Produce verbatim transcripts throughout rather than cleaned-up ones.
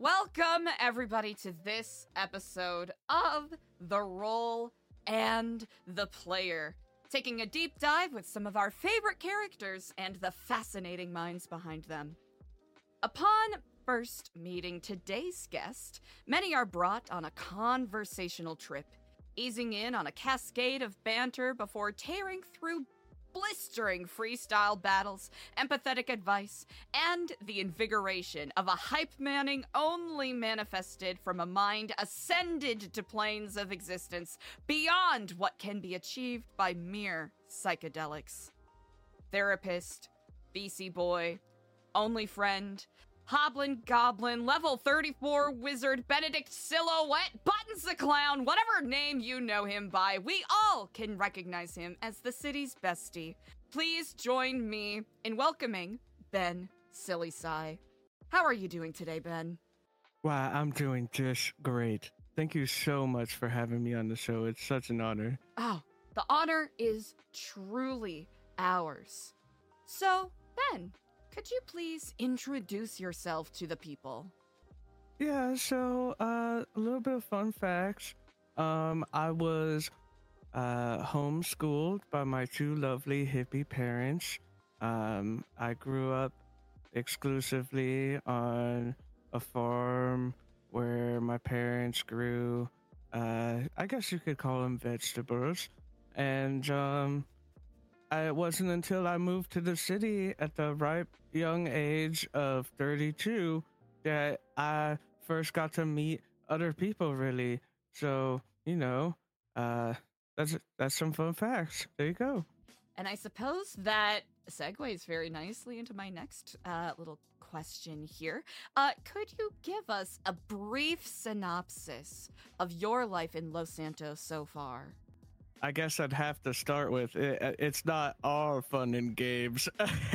Welcome, everybody, to this episode of The Role and the Player, taking a deep dive with some of our favorite characters and the fascinating minds behind them. Upon first meeting today's guest, many are brought on a conversational trip, easing in on a cascade of banter before tearing through blistering freestyle battles, empathetic advice, and the invigoration of a hype manning only manifested from a mind ascended to planes of existence beyond what can be achieved by mere psychedelics. Therapist, B C boy, only friend, Hoblin Goblin, level thirty-four wizard, Benedict Silhouette, Buttons the Clown, whatever name you know him by, we all can recognize him as the city's bestie. Please join me in welcoming Ben Silly-Sai. How are you doing today, Ben? Wow, I'm doing just great. Thank you so much for having me on the show. It's such an honor. Oh, the honor is truly ours. So, Ben, could you please introduce yourself to the people? Yeah, so uh, a little bit of fun facts. Um, I was uh, homeschooled by my two lovely hippie parents. Um, I grew up exclusively on a farm where my parents grew, uh, I guess you could call them vegetables. And um, I, it wasn't until I moved to the city at the ripe young age of thirty-two that I first got to meet other people, really. So, you know, uh, that's that's some fun facts. There you go. And I suppose that segues very nicely into my next uh, little question here. Uh, could you give us a brief synopsis of your life in Los Santos so far? I guess I'd have to start with it, it's not all fun and games.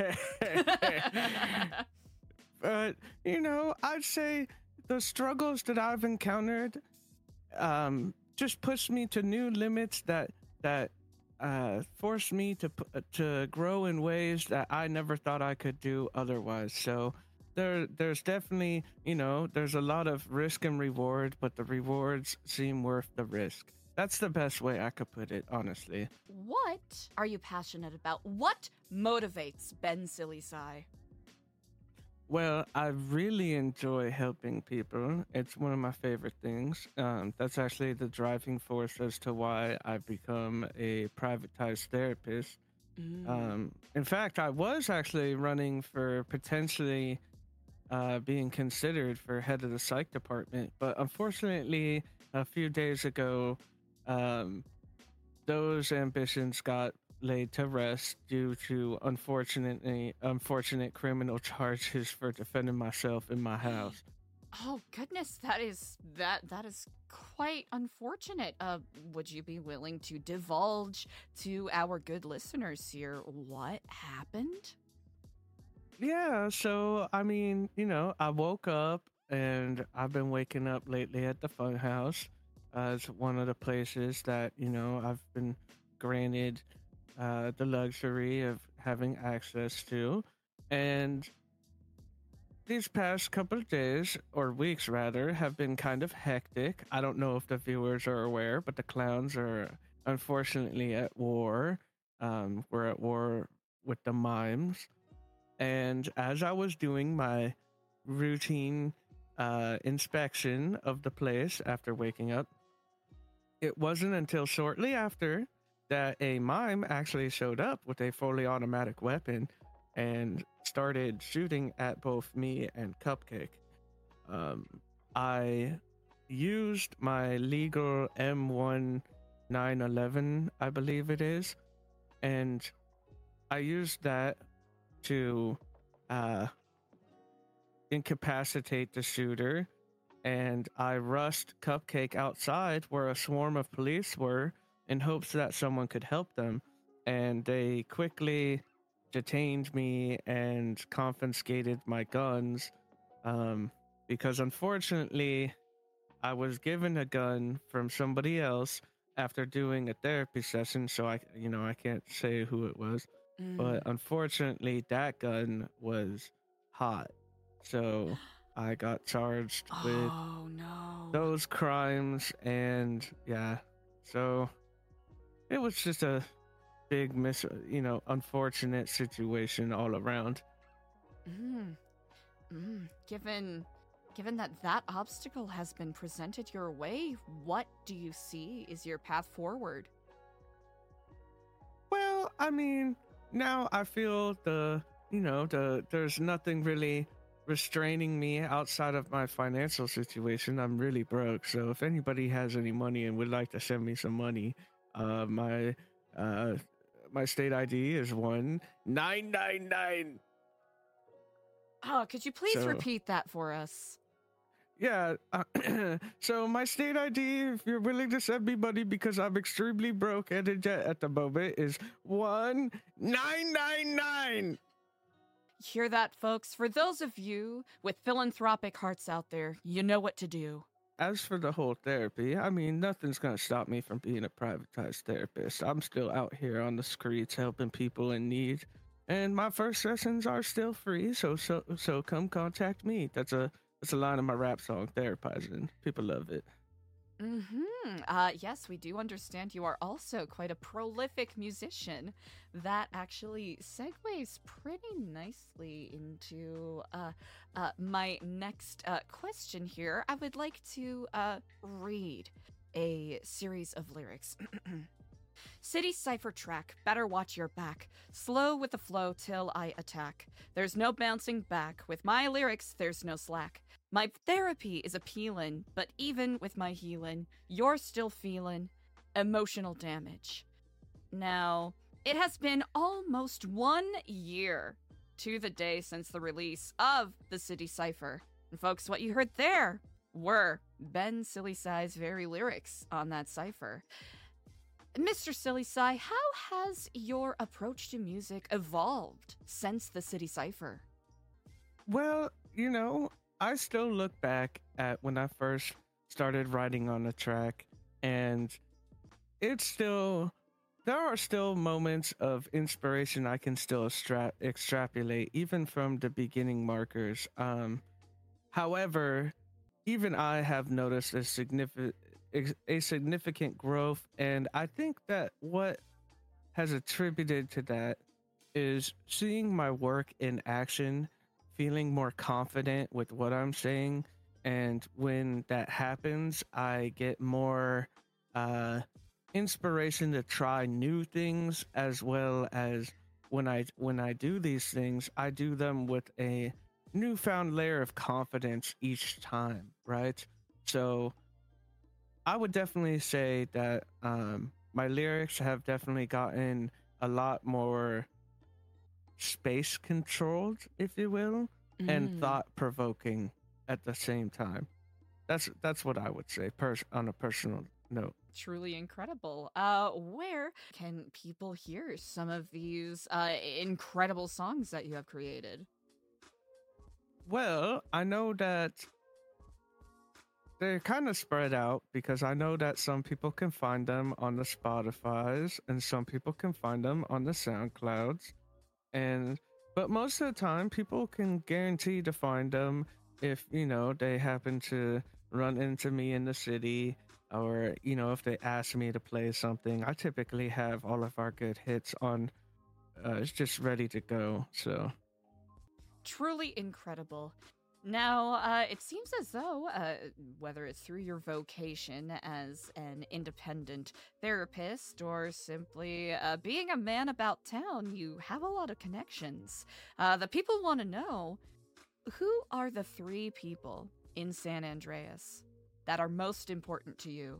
But, you know, I'd say the struggles that I've encountered um, just push me to new limits that that uh, force me to to grow in ways that I never thought I could do otherwise. So there, there's definitely, you know, there's a lot of risk and reward, but the rewards seem worth the risk. That's the best way I could put it, honestly. What are you passionate about? What motivates Ben Silly-Sai? Well, I really enjoy helping people. It's one of my favorite things. Um, that's actually the driving force as to why I've become a privatized therapist. Mm. Um, in fact, I was actually running for potentially uh, being considered for head of the psych department, but unfortunately, a few days ago, Um, those ambitions got laid to rest due to unfortunately unfortunate criminal charges for defending myself in my house. Oh goodness, that is that that is quite unfortunate. Uh, would you be willing to divulge to our good listeners here what happened? Yeah, so I mean, you know, I woke up and I've been waking up lately at the Funhouse as one of the places that, you know, I've been granted uh, the luxury of having access to. And these past couple of days, or weeks rather, have been kind of hectic. I don't know if the viewers are aware, but the clowns are unfortunately at war. Um, we're at war with the mimes. And as I was doing my routine uh, inspection of the place after waking up, it wasn't until shortly after that a mime actually showed up with a fully automatic weapon and started shooting at both me and Cupcake. Um, I used my legal M one nine eleven, I believe it is, and I used that to uh, incapacitate the shooter, and I rushed Cupcake outside where a swarm of police were in hopes that someone could help them, and they quickly detained me and confiscated my guns, um, because unfortunately I was given a gun from somebody else after doing a therapy session, so I, you know, I can't say who it was, Mm. but unfortunately that gun was hot. So I got charged with Oh no. those crimes, and yeah, so it was just a big mis, you know, unfortunate situation all around. Mm. Mm. Given given that that obstacle has been presented your way, what do you see is your path forward? Well, I mean, now I feel the, you know, the there's nothing really restraining me outside of my financial situation. I'm really broke, so if anybody has any money and would like to send me some money, uh, my uh, my state I D is one nine nine nine. Oh, could you please So repeat that for us? yeah, uh, so my state I D, if you're willing to send me money because I'm extremely broke and in debt at the moment, is one nine nine nine. Hear that, folks? For those of you with philanthropic hearts out there, you know what to do. As for the whole therapy, I mean, nothing's gonna stop me from being a privatized therapist. I'm still out here on the streets helping people in need, and my first sessions are still free. So so so come contact me. That's a that's a line of my rap song, Therapizing. People love it. Mm-hmm. Uh, yes, we do understand you are also quite a prolific musician. That actually segues pretty nicely into uh, uh, my next uh, question here. I would like to uh, read a series of lyrics. City cipher track, better watch your back. Slow with the flow till I attack. There's no bouncing back. With my lyrics, there's no slack. My therapy is appealing, but even with my healing, you're still feeling emotional damage. Now, it has been almost one year to the day since the release of the City Cipher. And folks, what you heard there were Ben Silly Sai's very lyrics on that cipher. Mister Silly Sai, how has your approach to music evolved since the City Cipher? Well, you know, I still look back at when I first started writing on the track, and it's still, there are still moments of inspiration I can still extra- extrapolate, even from the beginning markers. Um, however, even I have noticed a significant a significant growth, and I think that what has attributed to that is seeing my work in action, feeling more confident with what I'm saying, and when that happens, I get more uh, inspiration to try new things, as well as when I when I do these things, I do them with a newfound layer of confidence each time, right? So I would definitely say that um, my lyrics have definitely gotten a lot more space controlled, if you will, and Mm. thought provoking at the same time. That's that's what I would say, pers- on a personal note. Truly incredible. Uh, where can people hear some of these uh, incredible songs that you have created? Well, I know that they're kind of spread out because I know that some people can find them on the Spotify's and some people can find them on the SoundClouds. And but most of the time people can guarantee to find them if, you know, they happen to run into me in the city, or, you know, if they ask me to play something. I typically have all of our good hits on, uh, it's just ready to go. So Truly incredible. Now, uh, it seems as though, uh, whether it's through your vocation as an independent therapist or simply uh, being a man about town, you have a lot of connections. Uh, the people want to know, who are the three people in San Andreas that are most important to you?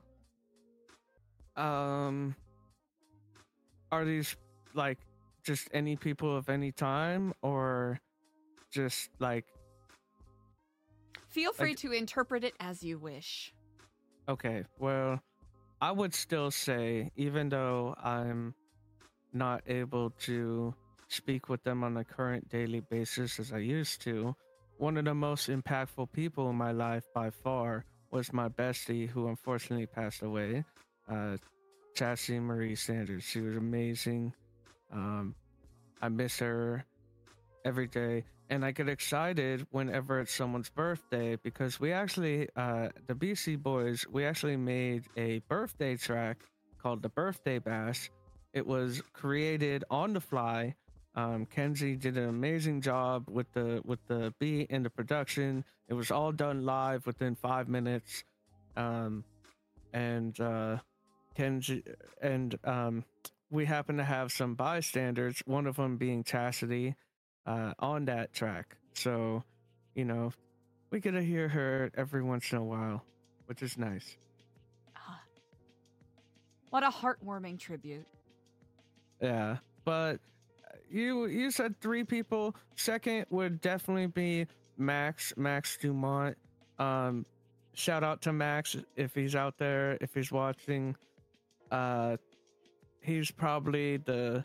um are these like just any people of any time, or just like Feel free like to interpret it as you wish. okay, well, I would still say, even though I'm not able to speak with them on a current daily basis as I used to, one of the most impactful people in my life by far was my bestie, who unfortunately passed away, uh, Chassie Marie Sanders. She was amazing. Um, I miss her every day. and I get excited whenever it's someone's birthday because we actually, uh, the B C Boys, we actually made a birthday track called the Birthday Bash. It was created on the fly. Um, Kenzie did an amazing job with the with the beat and the production. It was all done live within five minutes, um, and uh, Kenzie and um, we happen to have some bystanders. One of them being Chastity, uh, on that track. So, you know, we get to hear her every once in a while, which is nice. Ah, what a heartwarming tribute. Yeah, but you you said three people. Second would definitely be Max Max Dumont. Um, shout out to Max if he's out there, if he's watching. Uh, he's probably the.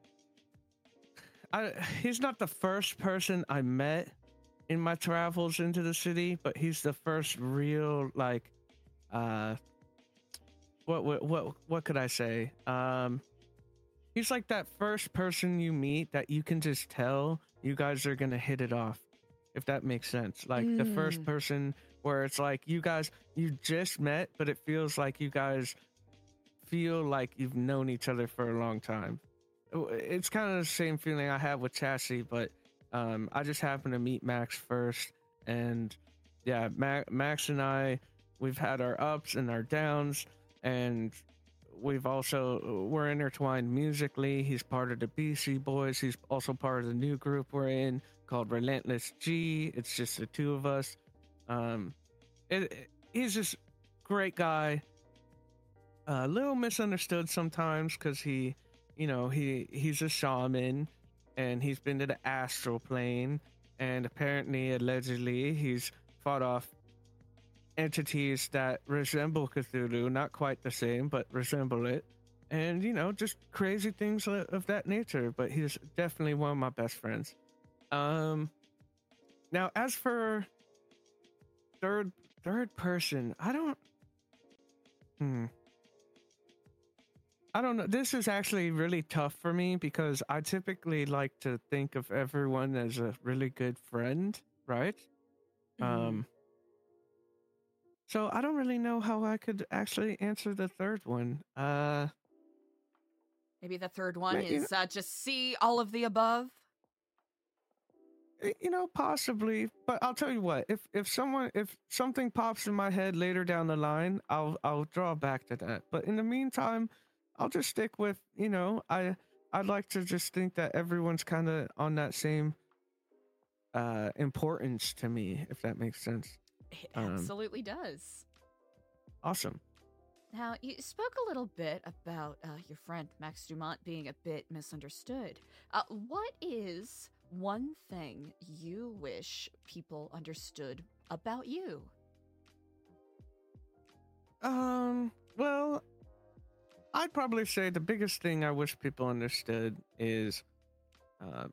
I he's not the first person I met in my travels into the city, but he's the first real like, uh, what what what what could I say? Um. He's like that first person you meet that you can just tell you guys are gonna hit it off, if that makes sense. Like mm. the first person where it's like you guys you just met, but it feels like you guys feel like you've known each other for a long time. It's kind of the same feeling I have with Chassis, but um, I just happened to meet Max first, and yeah, Ma- Max and I, we've had our ups and our downs, and we've also we're intertwined musically. He's part of the B C Boys. He's also part of the new group we're in called Relentless G. It's just the two of us. Um, it, it, he's just great guy. A uh, little misunderstood sometimes because he, you know, he he's a shaman and he's been to the astral plane, and apparently, allegedly, he's fought off entities that resemble Cthulhu, not quite the same, but resemble it, and you know, just crazy things of that nature. But he's definitely one of my best friends. Um, now as for third third person, I don't. Hmm. I don't know. This is actually really tough for me because I typically like to think of everyone as a really good friend, right? Mm. Um. So I don't really know how I could actually answer the third one. Uh, Maybe the third one is uh, just see all of the above. You know, possibly, but I'll tell you what. If if someone if something pops in my head later down the line, I'll I'll draw back to that. But in the meantime, I'll just stick with, you know, I I'd like to just think that everyone's kind of on that same uh importance to me, if that makes sense. It absolutely um, does. Awesome. Now, you spoke a little bit about uh, your friend Max Dumont being a bit misunderstood. Uh, what is one thing you wish people understood about you? Um, well, I'd probably say the biggest thing I wish people understood is um,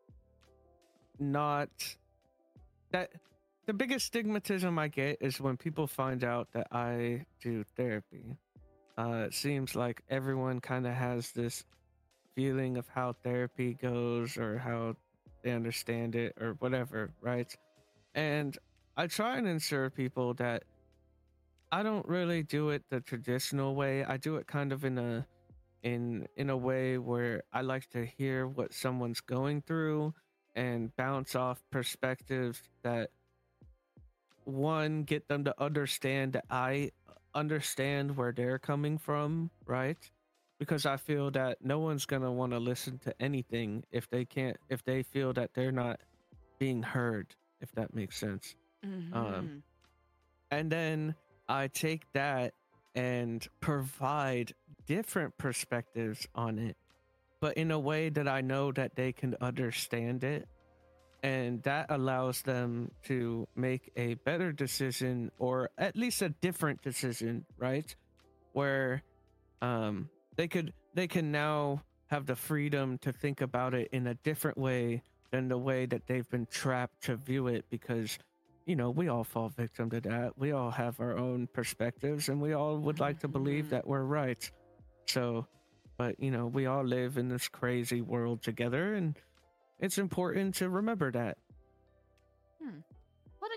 not that... The biggest stigmatism I get is when people find out that I do therapy. Uh, it seems like everyone kind of has this feeling of how therapy goes or how they understand it or whatever, right? And I try and assure people that I don't really do it the traditional way. I do it kind of in a in in a way where I like to hear what someone's going through and bounce off perspectives that, one, get them to understand that I understand where they're coming from, right? Because I feel that no one's gonna want to listen to anything if they can't, if they feel that they're not being heard, if that makes sense. Mm-hmm. Um, and then I take that and provide different perspectives on it, but in a way that I know that they can understand it. And that allows them to make a better decision, or at least a different decision, right? Where um, they could they can now have the freedom to think about it in a different way than the way that they've been trapped to view it. Because, you know, we all fall victim to that. We all have our own perspectives, and we all would like to believe that we're right. So, but, you know, we all live in this crazy world together, and it's important to remember that.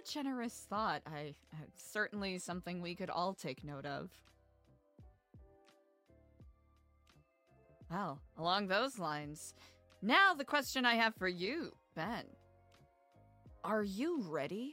generous thought. I uh, certainly something we could all take note of. Well, along those lines, now the question I have for you, Ben. Are you ready?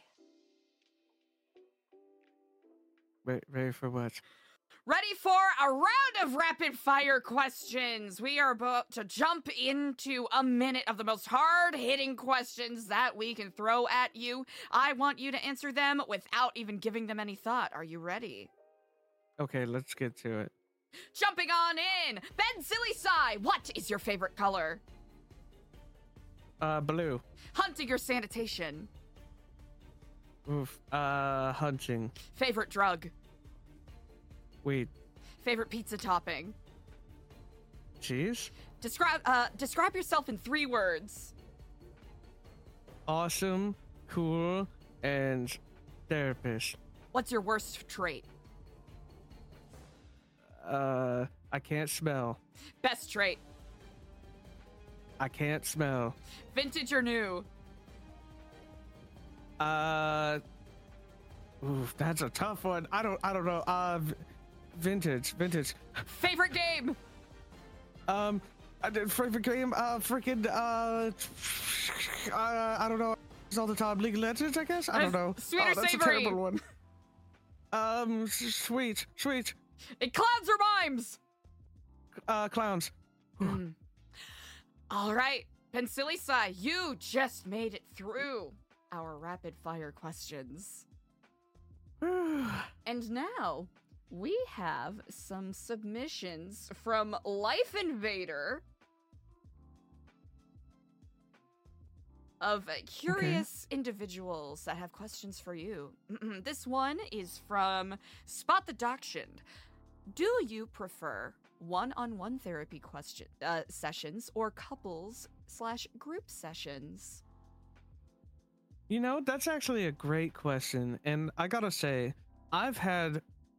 Re- ready for what? Ready for a round of rapid fire questions. We are about to jump into a minute of the most hard-hitting questions that we can throw at you. I want you to answer them without even giving them any thought. Are you ready? Okay, let's get to it. Jumping on in. Ben Silly Sai, what is your favorite color? Uh, blue. Hunting or sanitation? Oof. Uh, hunting. Favorite drug? Weed. Favorite pizza topping? Cheese. Describe uh describe yourself in three words. Awesome, cool, and therapist. What's your worst trait? Uh, I can't smell. Best trait? I can't smell. Vintage or new? Uh, oof, that's a tough one. I don't, I don't know. Uh, v- vintage, vintage. Favorite game? Um, I did favorite game. Uh, freaking. Uh, uh, I don't know. It's all the time. League of Legends, I guess. I don't know. Sweet oh, or that's savory? a terrible one. Um, s- sweet, sweet. It clowns or mimes? Uh, clowns. Mm. All right, Ben Silly Sai, you just made it through our rapid fire questions. And now we have some submissions from Life Invader of curious okay. individuals that have questions for you. This one is from Spot the Dachshund. Do you prefer one-on-one therapy question uh, sessions or couples slash group sessions? You know, that's actually a great question. And I gotta say, I've had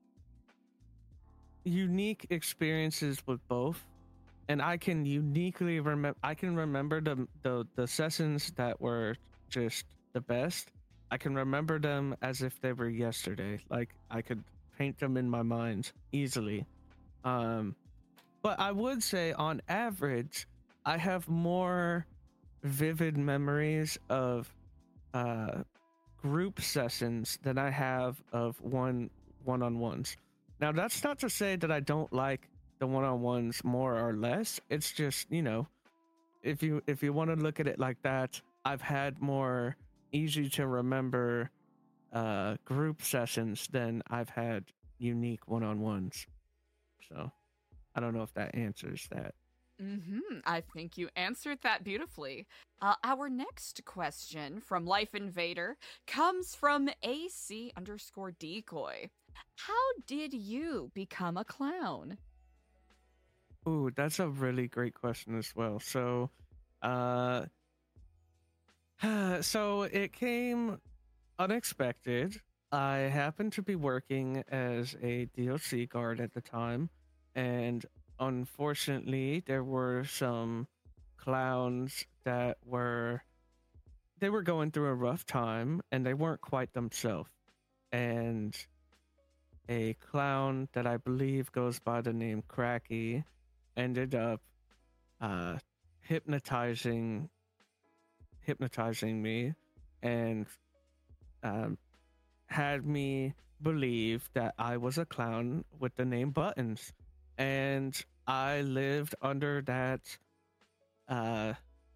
unique experiences with both. And I can uniquely remember, I can remember the, the, the sessions that were just the best. I can remember them as if they were yesterday. Like, I could paint them in my mind easily. Um, but I would say on average, I have more vivid memories of uh, group sessions than I have of one one-on-ones. Now, that's not to say that I don't like the one-on-ones more or less. It's just, you know, if you if you want to look at it like that, I've had more easy to remember uh, group sessions than I've had unique one-on-ones. So I don't know if that answers that. Mm-hmm. I think you answered that beautifully. Uh, our next question from Life Invader comes from A C underscore decoy. How did you become a clown? Ooh, that's a really great question as well. So, uh, so it came unexpected. I happened to be working as a D L C guard at the time, and unfortunately, there were some clowns that were they were going through a rough time, and they weren't quite themselves. And a clown that I believe goes by the name Cracky ended up uh, hypnotizing hypnotizing me and um, had me believe that I was a clown with the name Buttons. And I lived under that uh,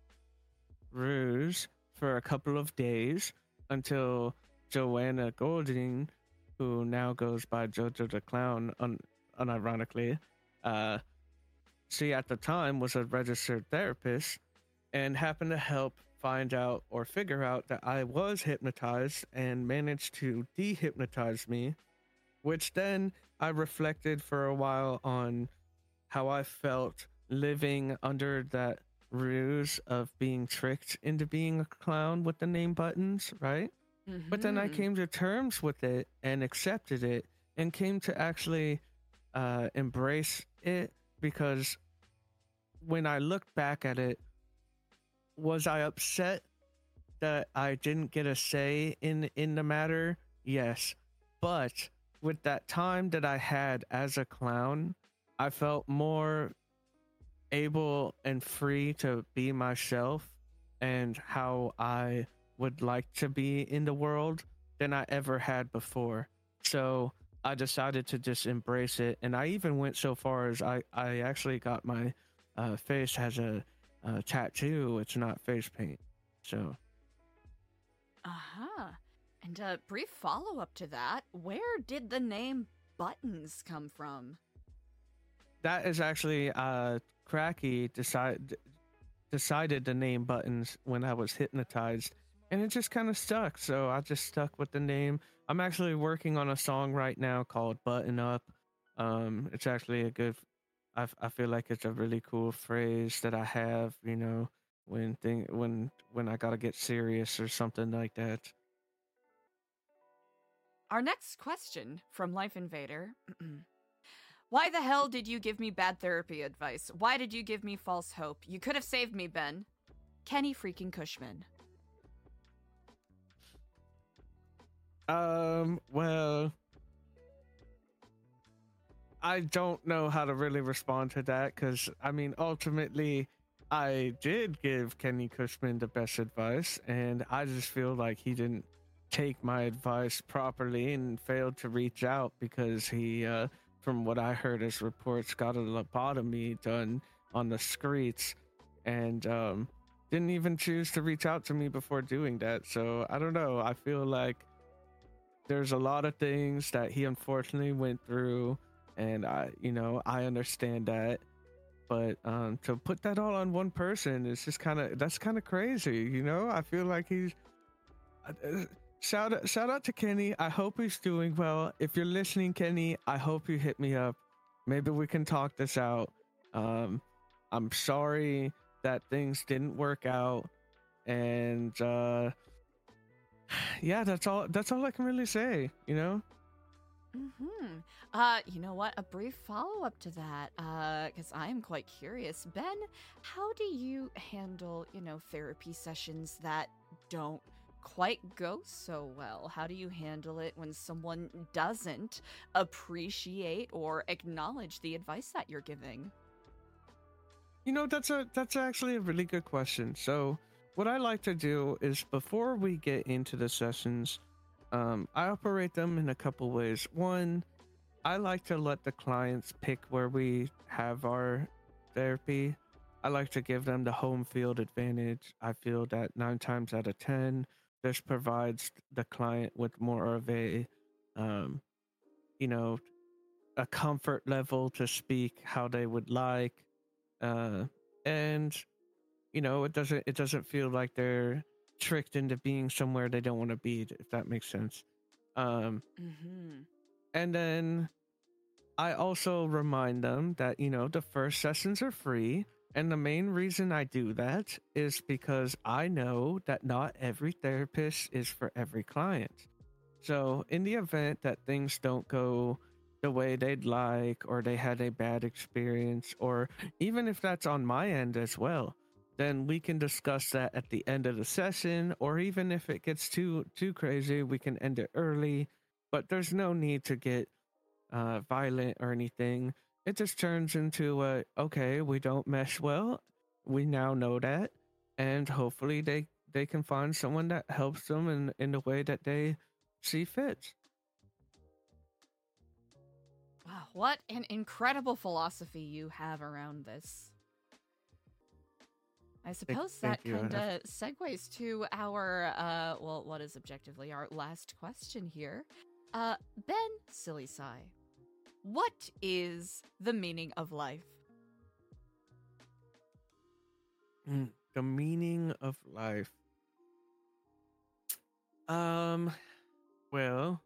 ruse for a couple of days until Joanna Golding, who now goes by Jojo the Clown, un- unironically, uh, she at the time was a registered therapist and happened to help find out or figure out that I was hypnotized and managed to dehypnotize me, which then I reflected for a while on how I felt living under that ruse of being tricked into being a clown with the name Buttons, right? Mm-hmm. But then I came to terms with it and accepted it and came to actually uh, embrace it, because when I looked back at it, was I upset that I didn't get a say in in the matter, yes. But with that time that I had as a clown, I felt more able and free to be myself and how I would like to be in the world than I ever had before. So I decided to just embrace it. And I even went so far as I, I actually got my uh, face has a, a tattoo. It's not face paint. So. Uh-huh. And a brief follow-up to that, where did the name Buttons come from? That is actually uh Cracky decide, decided to name Buttons when I was hypnotized, and it just kind of stuck. So I just stuck with the name. I'm actually working on a song right now called Button Up. Um, it's actually a good. I I feel like it's a really cool phrase that I have. You know, when thing when when I gotta get serious or something like that. Our next question from Life Invader. Why the hell did you give me bad therapy advice? Why did you give me false hope? You could have saved me, Ben. Kenny freaking Cushman. Um, well, I don't know how to really respond to that because, I mean, ultimately, I did give Kenny Cushman the best advice, and I just feel like he didn't take my advice properly and failed to reach out because he, uh, from what I heard as reports, got a lobotomy done on the streets and um, didn't even choose to reach out to me before doing that. So I don't know. I feel like there's a lot of things that he unfortunately went through, and I, you know, I understand that. But um, to put that all on one person is just kind of that's kind of crazy, you know. I feel like he's. Uh, Shout out, shout out to Kenny. I hope he's doing well. If you're listening, Kenny, I hope you hit me up. Maybe we can talk this out. Um, I'm sorry that things didn't work out, and uh, yeah, that's all. That's all I can really say. You know. Hmm. Uh, you know what? A brief follow up to that, uh, because I am quite curious. Ben, how do you handle, you know, therapy sessions that don't quite go so well? How do you handle it when someone doesn't appreciate or acknowledge the advice that you're giving? You know, that's a that's actually a really good question. So, what I like to do is before we get into the sessions, um, I operate them in a couple ways. One, I like to let the clients pick where we have our therapy. I like to give them the home field advantage. I feel that nine times out of ten, this provides the client with more of a, um, you know, a comfort level to speak how they would like, uh, and you know, it doesn't it doesn't feel like they're tricked into being somewhere they don't want to be. If that makes sense. Um, Mm-hmm. and then I also remind them that, you know, the first sessions are free. And the main reason I do that is because I know that not every therapist is for every client. So, in the event that things don't go the way they'd like, or they had a bad experience, or even if that's on my end as well, then we can discuss that at the end of the session, or even if it gets too too crazy, we can end it early. But there's no need to get uh, violent or anything. It just turns into a okay, we don't mesh well. We now know that, and hopefully they they can find someone that helps them in in the way that they see fit. Wow, what an incredible philosophy you have around this. I suppose Thank that you. kind of segues to our, uh, well, what is objectively our last question here. Uh, Ben Silly Sai, what is the meaning of life? Mm, the meaning of life. Um, well,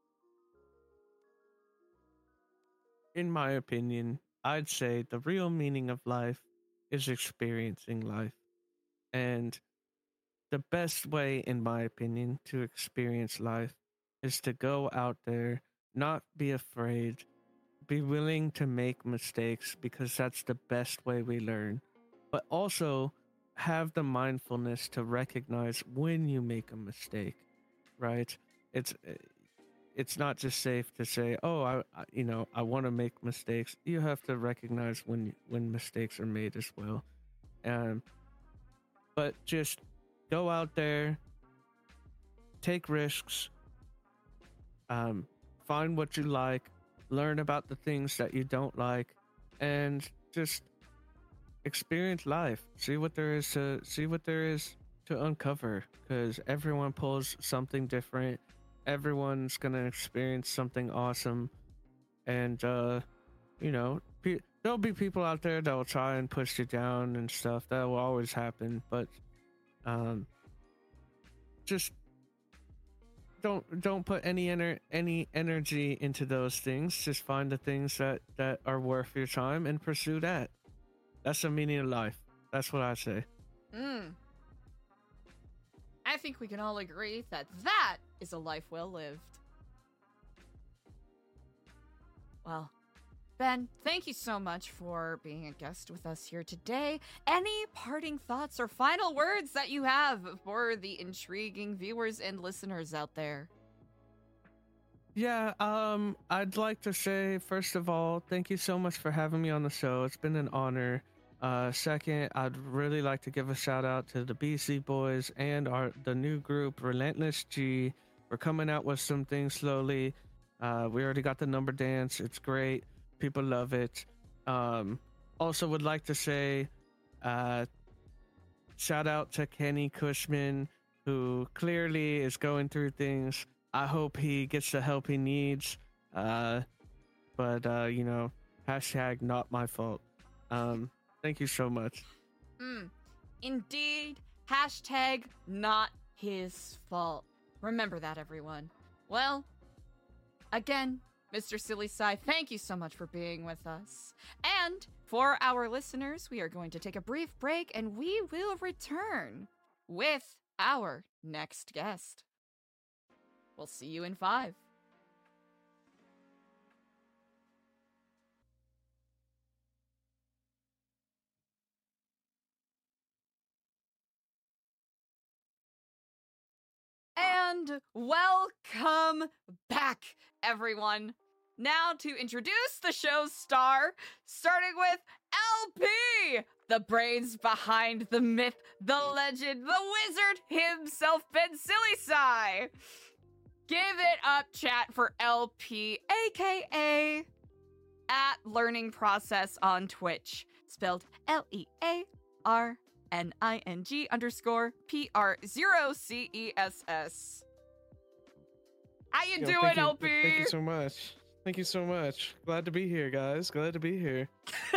in my opinion, I'd say the real meaning of life is experiencing life. And the best way, in my opinion, to experience life is to go out there, not be afraid, be willing to make mistakes because that's the best way we learn. But also have the mindfulness to recognize when you make a mistake, right? It's it's not just safe to say, "Oh, I, I you know, I want to make mistakes." You have to recognize when when mistakes are made as well. Um, but just go out there, take risks, um, find what you like, learn about the things that you don't like, and just experience life. See what there is to see what there is to uncover. Because everyone pulls something different. Everyone's gonna experience something awesome, and uh, you know, pe- there'll be people out there that will try and push you down and stuff. That will always happen. But um, just don't don't put any ener- any energy into those things. Just find the things that that are worth your time and pursue that. That's the meaning of life. That's what I say. Mm. I think we can all agree that that is a life well lived. Well, Ben, thank you so much for being a guest with us here today. Any parting thoughts or final words that you have for the intriguing viewers and listeners out there? Yeah, um, I'd like to say, first of all, thank you so much for having me on the show. It's been an honor. Uh, second, I'd really like to give a shout out to the B C Boys and our the new group, Relentless G. We're coming out with some things slowly. Uh, we already got the number dance. It's great. People love it. Um, also would like to say, uh, shout out to Kenny Cushman, who clearly is going through things. I hope he gets the help he needs. Uh, but, uh, you know, hashtag not my fault. Um, thank you so much. Mm, indeed. Hashtag not his fault. Remember that, everyone. Well, again, Mister Silly Sai, thank you so much for being with us. And for our listeners, we are going to take a brief break and we will return with our next guest. We'll see you in five. And welcome back, everyone. Now to introduce the show's star, starting with L P, the brains behind the myth, the legend, the wizard himself, Ben Silly Sai. Give it up, chat, for L P, aka at Learning Process on Twitch, spelled L E A R N I N G underscore P R zero C E S S. How you Yo, doing, thank you, L P? Thank you so much. Thank you so much. Glad to be here, guys. Glad to be here.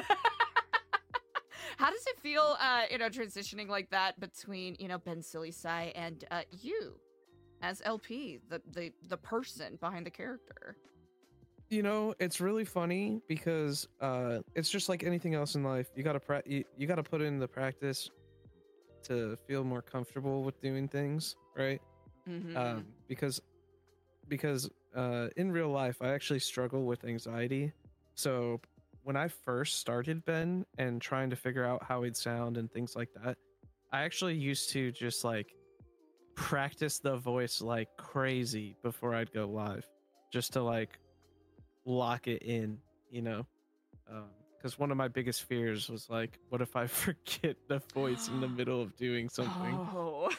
How does it feel, uh, you know, transitioning like that between, you know, Ben Silly Sai and uh, you as L P, the, the, the person behind the character? You know, it's really funny because uh, it's just like anything else in life. You gotta pra- you, you gotta put in the practice to feel more comfortable with doing things, right? Mm-hmm. Um, because because uh, in real life, I actually struggle with anxiety. So when I first started Ben and trying to figure out how he'd sound and things like that, I actually used to just like practice the voice like crazy before I'd go live, just to like lock it in, you know. Because um, one of my biggest fears was like, what if I forget the voice in the middle of doing something? Oh.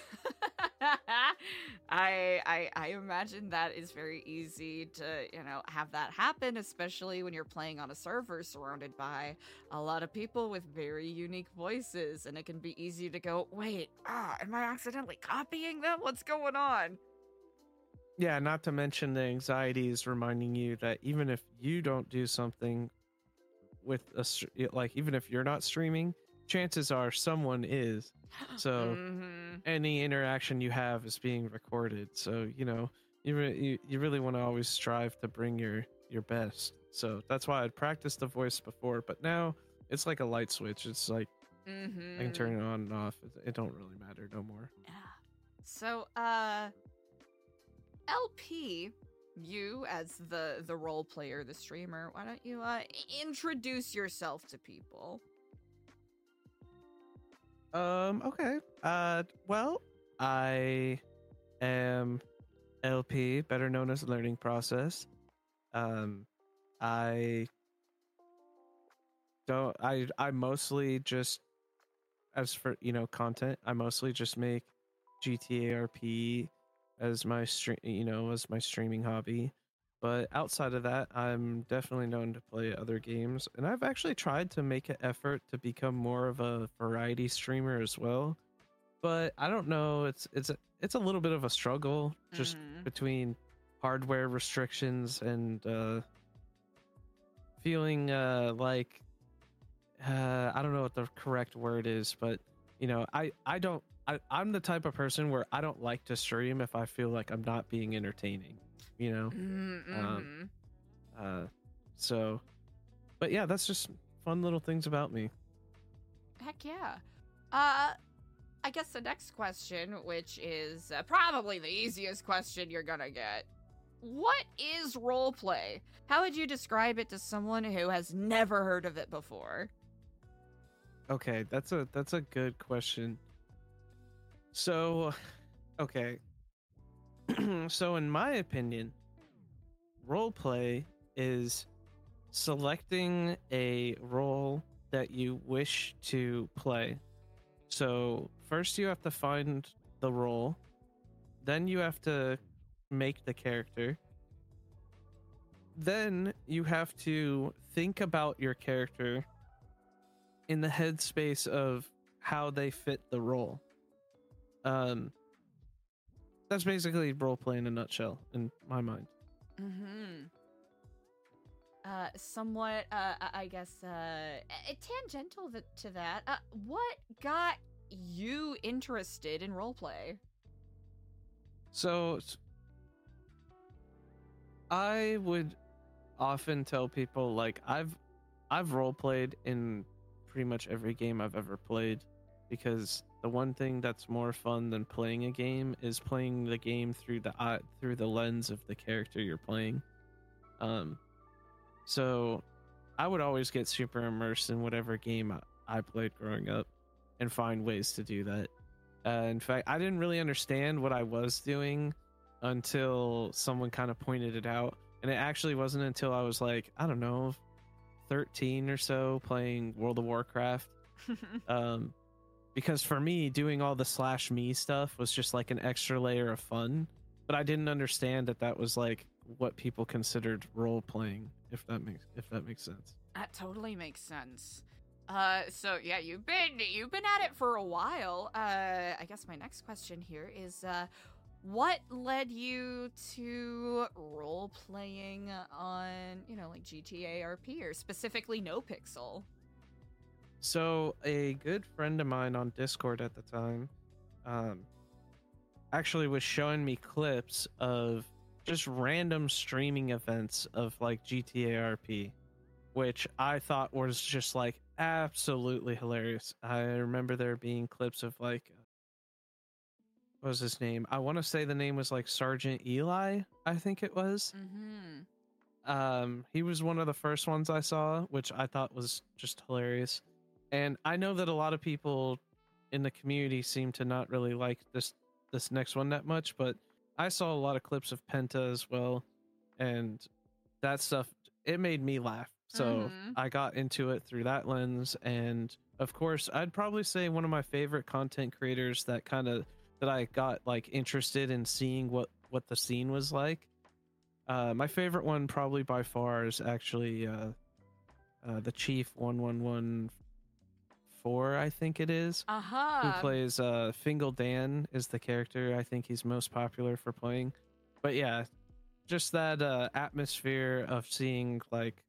I, I I imagine that is very easy to, you know, have that happen, especially when you're playing on a server surrounded by a lot of people with very unique voices, and it can be easy to go, wait, ah, am I accidentally copying them? What's going on? Yeah, not to mention the anxiety is reminding you that even if you don't do something with a str- like, even if you're not streaming, chances are someone is. So mm-hmm. any interaction you have is being recorded. So, you know, you re- you, you really want to always strive to bring your your best. So that's why I'd practiced the voice before, but now it's like a light switch. It's like Mm-hmm. I can turn it on and off. It, it don't really matter no more. Yeah. So, uh, L P, you as the the role player, the streamer, why don't you uh introduce yourself to people? Um, okay. Uh, well, I am L P, better known as Learning Process. Um, I don't. I I mostly just, as for you know content, I mostly just make G T A R P as my stream, you know, as my streaming hobby. But outside of that, I'm definitely known to play other games, and I've actually tried to make an effort to become more of a variety streamer as well. But I don't know, it's it's a, it's a little bit of a struggle just Mhm. between hardware restrictions and uh, feeling uh, like uh, I don't know what the correct word is, but you know, I I don't I, I'm the type of person where I don't like to stream if I feel like I'm not being entertaining, you know. Um, Mm-hmm. uh, so, but yeah, that's just fun little things about me. Heck yeah. Uh, I guess the next question, which is uh, probably the easiest question you're gonna get. What is roleplay? How would you describe it to someone who has never heard of it before? Okay, that's a that's a good question. So, okay. So in my opinion, roleplay is selecting a role that you wish to play. So, first you have to find the role, then you have to make the character. Then you have to think about your character in the headspace of how they fit the role. Um that's basically role play in a nutshell in my mind. Mm-hmm. Uh, somewhat, uh, I I guess, uh, a- tangential th- to that. Uh, what got you interested in roleplay? So s- I would often tell people like I've I've role played in pretty much every game I've ever played, because the one thing that's more fun than playing a game is playing the game through the eye, through the lens of the character you're playing. Um so I would always get super immersed in whatever game I, I played growing up and find ways to do that. Uh, in fact, I didn't really understand what I was doing until someone kind of pointed it out. And it actually wasn't until I was like, I don't know, thirteen or so playing World of Warcraft. Um, because for me, doing all the slash me stuff was just like an extra layer of fun. But I didn't understand that that was like what people considered role playing, if that makes if that makes sense. That totally makes sense. Uh, so yeah, you've been you've been at it for a while. Uh, I guess my next question here is, uh, what led you to role playing on, you know, like G T A R P or specifically No Pixel? So a good friend of mine on Discord at the time, um, actually was showing me clips of just random streaming events of like G T A R P, which I thought was just like absolutely hilarious. I remember there being clips of like, what was his name? I want to say the name was like Sergeant Eli, I think it was. Mm-hmm. Um, he was one of the first ones I saw, which I thought was just hilarious. And I know that a lot of people in the community seem to not really like this this next one that much, but I saw a lot of clips of Penta as well, and that stuff, it made me laugh. So Mhm. I got into it through that lens, and of course, I'd probably say one of my favorite content creators that kind of that I got like interested in seeing what what the scene was like. Uh, my favorite one, probably by far, is actually uh, uh, the Chief one one one four, I think it is, Uh-huh. who plays uh, Fingal Dan is the character I think he's most popular for playing. But yeah, just that uh, atmosphere of seeing like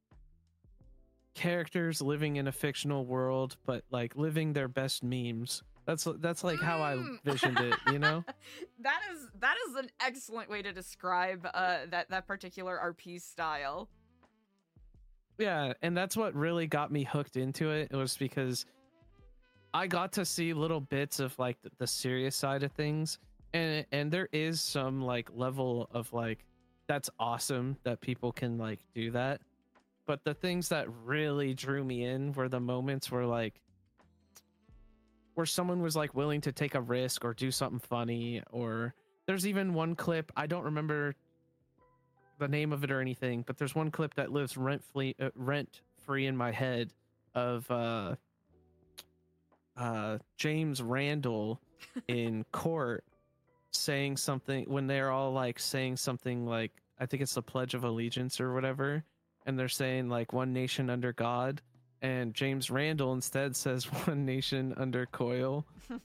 characters living in a fictional world, but like living their best memes. That's that's like how I Mm. visioned it, you know? that is that is an excellent way to describe uh that that particular R P style. Yeah, and that's what really got me hooked into it. It was because I got to see little bits of like the, the serious side of things, and and there is some like level of like that's awesome that people can like do that. But the things that really drew me in were the moments where like where someone was like willing to take a risk or do something funny. Or there's even one clip, I don't remember the name of it or anything, but there's one clip that lives rent free uh, rent free in my head of uh uh James Randall in court saying something when they're all like saying something like, I think it's the Pledge of Allegiance or whatever, and they're saying like one nation under God, and James Randall instead says one nation under coil.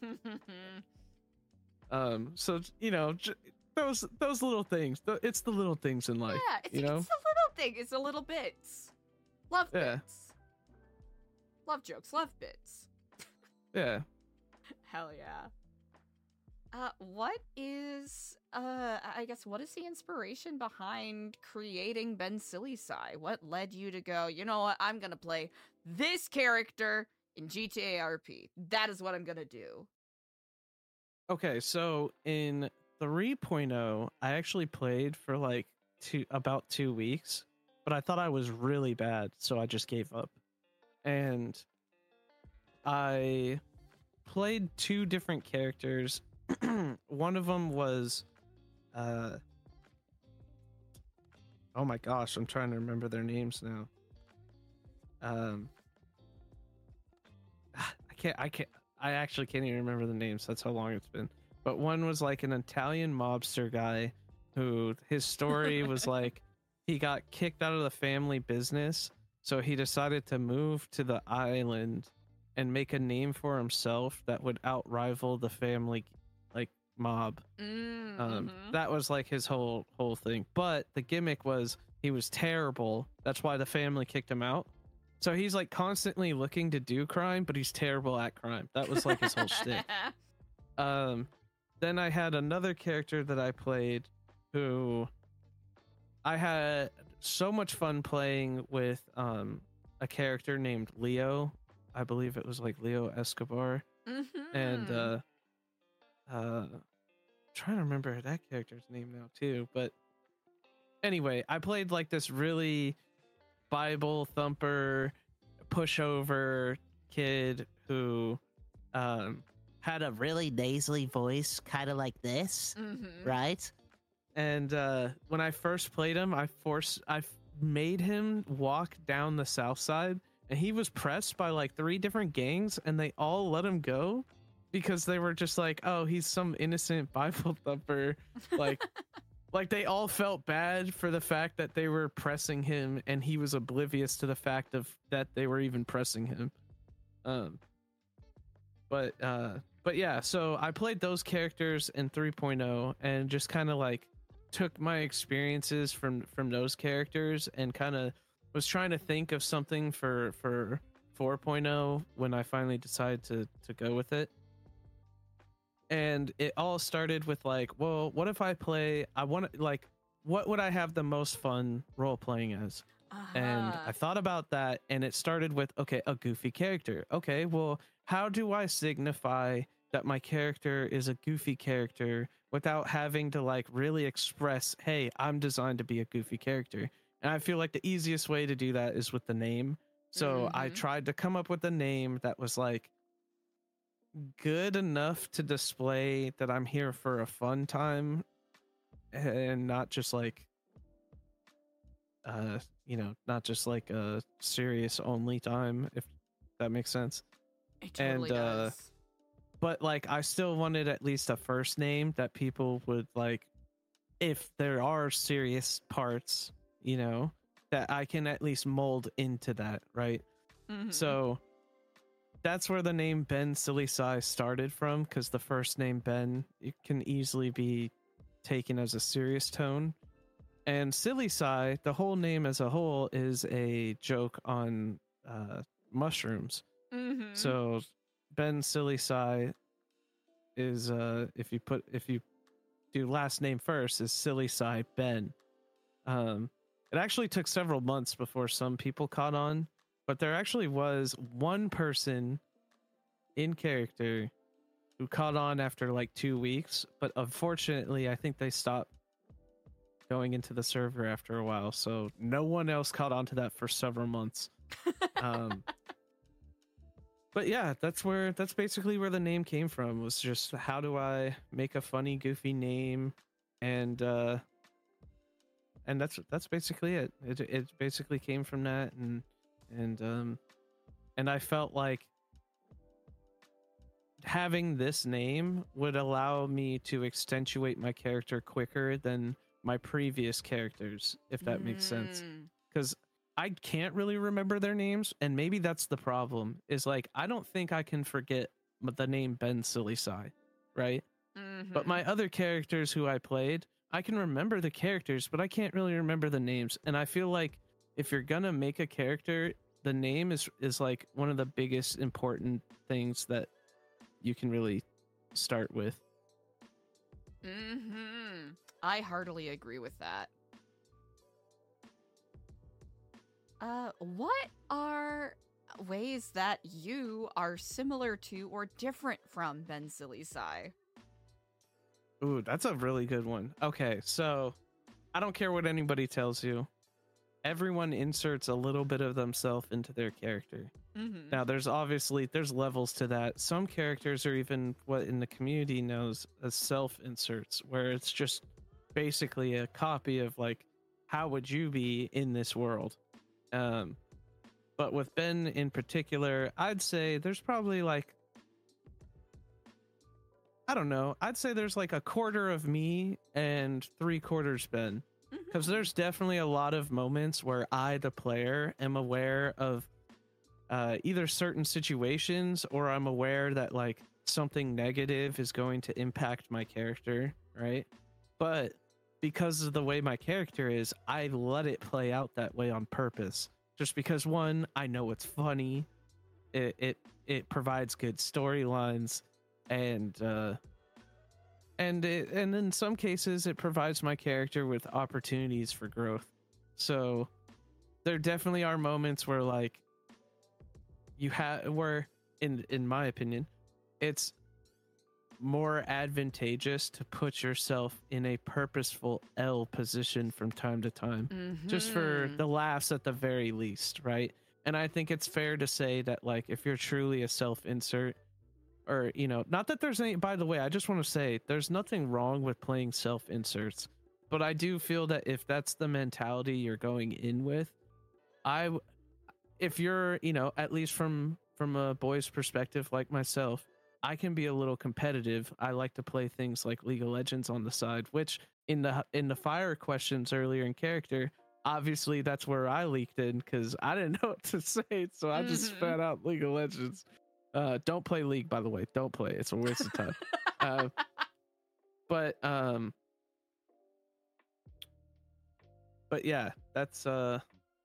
um so you know, j- those those little things, th- it's the little things in life. Yeah, it's, you know, it's the little thing. It's the little bits. Love Yeah. bits. Love jokes. Love bits. yeah. Hell yeah. Uh, what is, uh, I guess, what is the inspiration behind creating Ben Silly-Sai? What led you to go, you know what, I'm gonna play this character in G T A R P. That is what I'm gonna do. Okay, so in three point oh, I actually played for like two about two weeks, but I thought I was really bad, so I just gave up. And I played two different characters. One of them was uh oh my gosh, I'm trying to remember their names now. Um I can't I can't I actually can't even remember the names. That's how long it's been. But one was like an Italian mobster guy who his story was like he got kicked out of the family business, so he decided to move to the island and make a name for himself that would outrival the family like mob. Mm, Um, mhm. that was like his whole whole thing. But the gimmick was he was terrible. That's why the family kicked him out. So he's like constantly looking to do crime, but he's terrible at crime. That was like his whole shtick. Um, then I had another character that I played who I had so much fun playing with um, a character named Leo. I believe it was like Leo Escobar. Mhm. And uh, uh, trying to remember that character's name now too. But anyway, I played like this really Bible thumper, pushover kid who um, Had a really nasally voice, kind of like this, Mhm. right? and uh, when I first played him, I forced I f- made him walk down the south side, and he was pressed by like three different gangs, and they all let him go because they were just like, oh, he's some innocent Bible thumper. Like, like they all felt bad for the fact that they were pressing him, and he was oblivious to the fact of that they were even pressing him. Um, but uh, but yeah, so I played those characters in three point oh and just kind of like took my experiences from from those characters and kind of was trying to think of something for for four point oh when I finally decided to to go with it. And it all started with like, well, what if I play I want to like what would I have the most fun role playing as? And Uh-huh. I thought about that, and it started with, okay, a goofy character. Okay, well, how do I signify that my character is a goofy character without having to like really express, hey, I'm designed to be a goofy character? And I feel like the easiest way to do that is with the name. So I Mhm. tried to come up with a name that was like good enough to display that I'm here for a fun time and not just like uh you know, not just like a serious only time, if that makes sense. It totally and, uh, does. But like I still wanted at least a first name that people would like, if there are serious parts, you know, that I can at least mold into that, right? Mhm. So that's where the name Ben Silly-Sai started from, because the first name Ben, it can easily be taken as a serious tone. And Silly-Sai, the whole name as a whole, is a joke on uh, mushrooms. Mhm. So Ben Silly-Sai is uh, if you put if you do last name first, is Silly-Sai Ben. Um, it actually took several months before some people caught on, but there actually was one person in character who caught on after like two weeks. But unfortunately, I think they stopped going into the server after a while, so no one else caught on to that for several months. um but yeah, that's where that's basically where the name came from. Was just how do I make a funny, goofy name, and uh, and that's that's basically it. It it basically came from that, and and um, and I felt like having this name would allow me to accentuate my character quicker than my previous characters, if that makes sense. Mm. Because I can't really remember their names, and maybe that's the problem. Is like I don't think I can forget m- the name Ben Silly-Sai, right? But Mhm. my other characters who I played, I can remember the characters, but I can't really remember the names. And I feel like if you're gonna make a character, the name is is like one of the biggest important things that you can really start with. Mm-hmm. I heartily agree with that. Uh, what are ways that you are similar to or different from Ben Silly-Sai? Ooh, that's a really good one. Okay, so I don't care what anybody tells you. Everyone inserts a little bit of themselves into their character. Mm-hmm. Now, there's obviously there's levels to that. Some characters are even what in the community knows as self inserts, where it's just basically a copy of like how would you be in this world. Um, but with Ben in particular, I'd say there's probably like I don't know. I'd say there's like a quarter of me and three quarters Ben. Because there's definitely a lot of moments where I, the player, am aware of uh, either certain situations or I'm aware that like something negative is going to impact my character, right? But because of the way my character is, I let it play out that way on purpose. Just because one, I know it's funny, it it, it provides good storylines, and uh, and it, and in some cases it provides my character with opportunities for growth. So there definitely are moments where like you have where in in my opinion it's more advantageous to put yourself in a purposeful L position from time to time, Mm-hmm. just for the laughs at the very least, right? And I think it's fair to say that like if you're truly a self insert, or you know, not that there's any, by the way, I just want to say there's nothing wrong with playing self inserts, but I do feel that if that's the mentality you're going in with, I w- if you're, you know, at least from from a boy's perspective like myself, I can be a little competitive. I like to play things like League of Legends on the side, which in the in the fire questions earlier in character, obviously that's where I leaked in because I didn't know what to say, so I just Mhm. spat out League of Legends. Uh, don't play League, by the way. Don't play. It's a waste of time. uh, but um, but yeah, that's uh,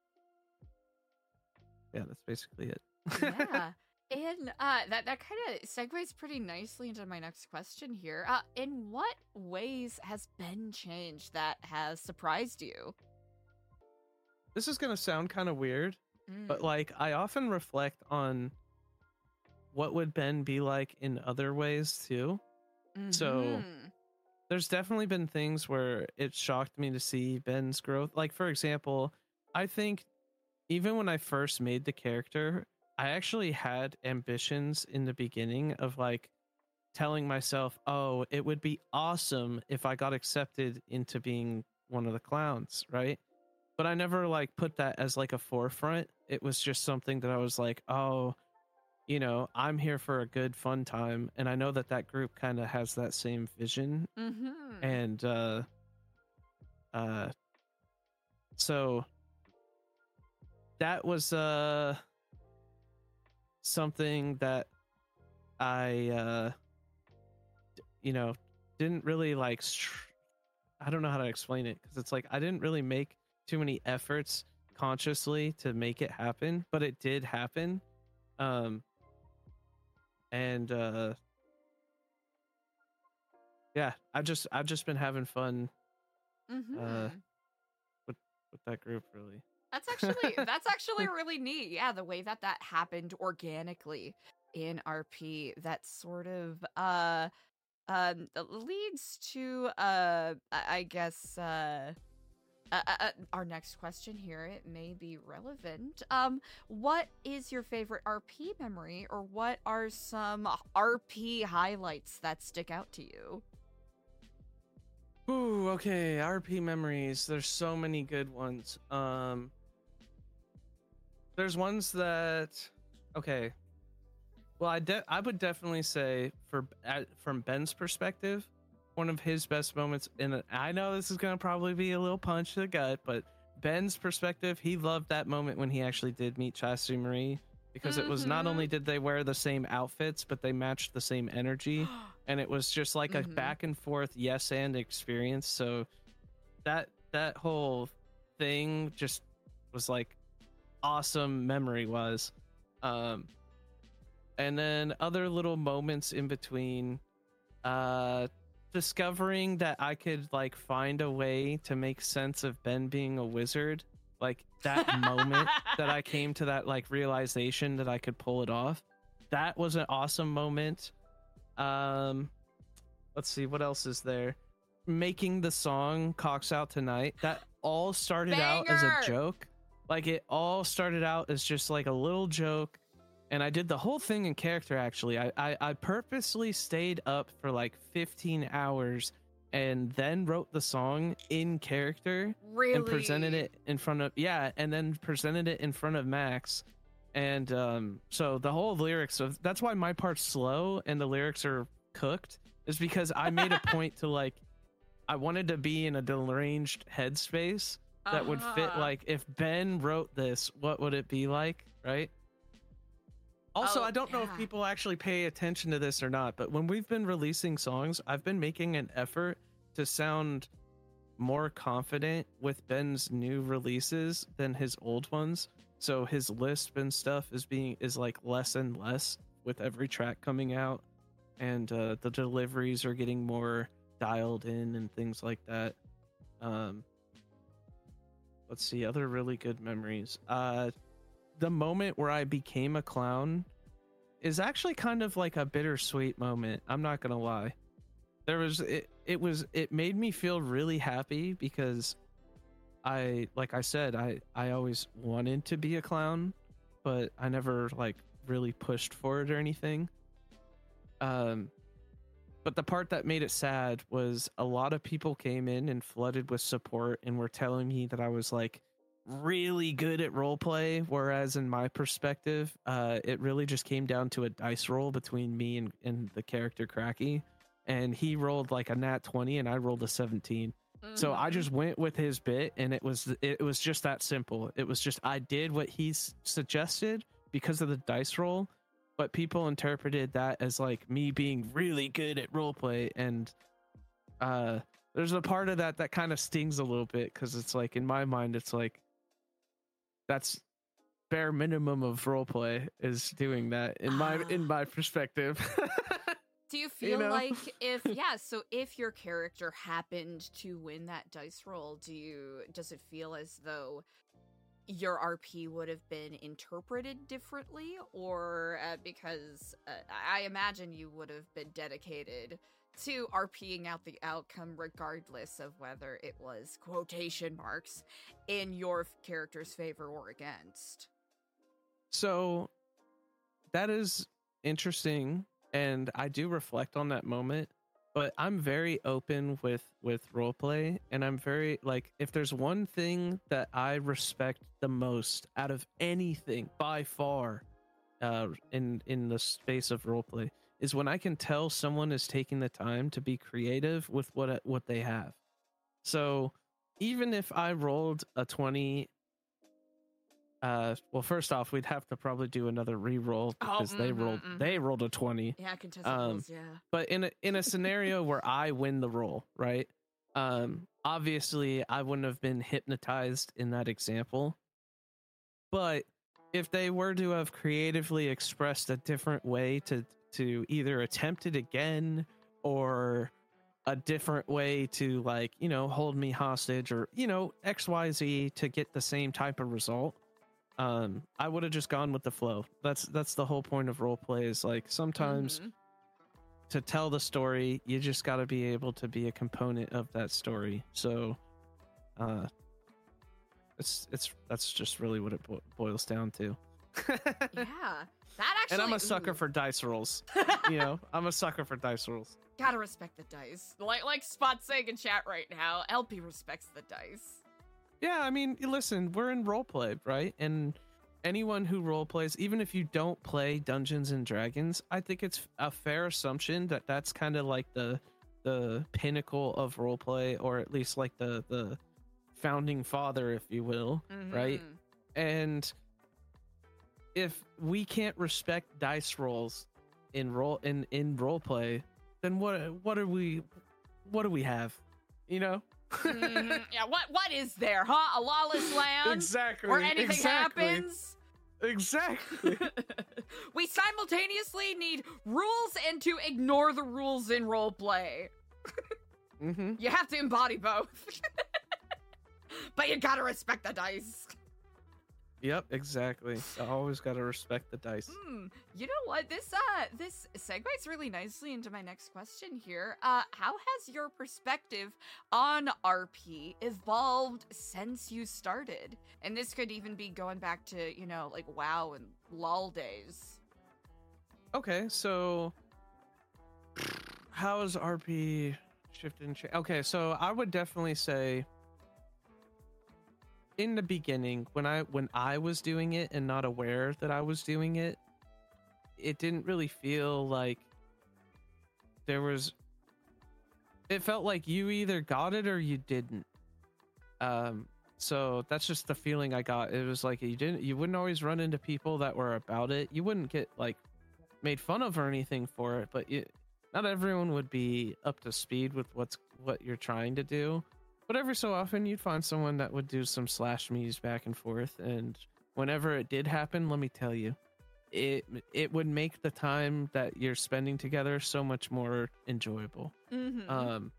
yeah, that's basically it. Yeah. And uh, that, that kind of segues pretty nicely into my next question here. Uh, in what ways has Ben changed that has surprised you? This is gonna sound kind of weird, but Mm. like I often reflect on what would Ben be like in other ways too. So Mhm. there's definitely been things where it shocked me to see Ben's growth. Like for example, I think even when I first made the character, I actually had ambitions in the beginning of like telling myself, "Oh, it would be awesome if I got accepted into being one of the clowns," right? But I never like put that as like a forefront. It was just something that I was like, "Oh, you know, I'm here for a good fun time," and I know that that group kind of has that same vision, Mhm. and uh uh so that was uh something that I uh d- you know, didn't really like str- I don't know how to explain it because it's like I didn't really make too many efforts consciously to make it happen, but it did happen. Um and uh yeah, I just I've just been having fun Mhm. uh with with that group really. That's actually that's actually really neat. Yeah, the way that that happened organically in R P, that sort of uh um leads to uh I I guess uh uh, uh, uh, our next question here, it may be relevant. Um, what is your favorite R P memory, or what are some R P highlights that stick out to you? Ooh, okay, R P memories. There's so many good ones. Um, there's ones that, okay. Well, I de- I would definitely say for at, from Ben's perspective, one of his best moments. And I know this is gonna probably be a little punch to the gut, but Ben's perspective, he loved that moment when he actually did meet Chastity Marie, because mm-hmm. it was not only did they wear the same outfits, but they matched the same energy. And it was just like mm-hmm. a back and forth yes and experience. So that that whole thing just was like awesome memory wise. Um, and then other little moments in between, uh, discovering that I could like find a way to make sense of Ben being a wizard. Like that moment that I came to that like realization that I could pull it off. That was an awesome moment. Um, let's see, what else is there? Making the song Cocks Out Tonight. That all started Banger! out as a joke. Like it all started out as just like a little joke. And I did the whole thing in character, actually. I, I, I purposely stayed up for like fifteen hours and then wrote the song in character. Really? And presented it in front of, yeah, and then presented it in front of Max. And um, so the whole lyrics of that's why my part's slow and the lyrics are cooked, is because I made a point to like I wanted to be in a deranged headspace that uh-huh. would fit. Like if Ben wrote this, what would it be like, right? Also, oh, I don't yeah. know if people actually pay attention to this or not, but when we've been releasing songs, I've been making an effort to sound more confident with Ben's new releases than his old ones. So his lisp and stuff is being is like less and less with every track coming out, and uh, the deliveries are getting more dialed in and things like that. Um, let's see, other really good memories. Uh, the moment where I became a clown is actually kind of like a bittersweet moment. I'm not gonna lie. There was it. It was. It made me feel really happy because I, like I said, I, I always wanted to be a clown, but I never like really pushed for it or anything. Um, but the part that made it sad was a lot of people came in and flooded with support and were telling me that I was like really good at roleplay, whereas in my perspective, uh, it really just came down to a dice roll between me and, and the character Cracky, and he rolled like a nat twenty and I rolled a seventeen. So I just went with his bit, and it was it was just that simple. It was just I did what he suggested because of the dice roll, but people interpreted that as like me being really good at roleplay, and uh, there's a part of that that kind of stings a little bit because it's like in my mind it's like that's bare minimum of roleplay is doing that in my in my perspective. Do you feel You know? like if yeah, so if your character happened to win that dice roll, do you does it feel as though your R P would have been interpreted differently, or uh, because uh, I imagine you would have been dedicated to RPing out the outcome regardless of whether it was quotation marks in your character's favor or against? So that is interesting. And I do reflect on that moment, but I'm very open with with roleplay, and I'm very like if there's one thing that I respect the most out of anything by far, uh, in in the space of roleplay, is when I can tell someone is taking the time to be creative with what what they have. So even if I rolled a twenty. Uh, well, first off, we'd have to probably do another re-roll because oh, mm-hmm, they rolled mm-hmm. they rolled a twenty. Yeah, contested um, rolls, yeah. But in a in a scenario where I win the roll, right? Um, obviously, I wouldn't have been hypnotized in that example. But if they were to have creatively expressed a different way to to either attempt it again or a different way to like you know hold me hostage or you know X Y Z to get the same type of result. Um, I would have just gone with the flow. That's that's the whole point of role play is like sometimes mm-hmm. to tell the story, you just got to be able to be a component of that story. So, uh, It's it's that's just really what it bo- boils down to. Yeah, that actually. And I'm a sucker ooh. for dice rolls. You know, I'm a sucker for dice rolls. Gotta respect the dice. Like like Spot saying in chat right now, L P respects the dice. Yeah, I mean, listen, we're in roleplay, right? And anyone who roleplays, even if you don't play Dungeons and Dragons, I think it's a fair assumption that that's kind of like the the pinnacle of roleplay, or at least like the the founding father, if you will, right? Mhm. And if we can't respect dice rolls in role in in roleplay, then what what are we what do we have? You know? Mhm. Yeah, what what is there, huh? A lawless land Exactly. where anything exactly. happens? Exactly. We simultaneously need rules and to ignore the rules in roleplay. Mm-hmm. You have to embody both. But you gotta respect the dice. Yep, exactly. I always gotta respect the dice. Hmm. You know what? This uh this segues really nicely into my next question here. Uh how has your perspective on R P evolved since you started? And this could even be going back to, you know, like WoW and LOL days. Okay, so how has R P shifted and changed? Okay, so I would definitely say in the beginning, when I when I was doing it and not aware that I was doing it, it didn't really feel like there was it felt like you either got it or you didn't. Um so that's just the feeling I got. It was like you didn't you wouldn't always run into people that were about it. You wouldn't get like made fun of or anything for it, but you, not everyone would be up to speed with what's what you're trying to do. But every so often you'd find someone that would do some slash me's back and forth, and whenever it did happen, let me tell you, it it would make the time that you're spending together so much more enjoyable. Mm-hmm. Um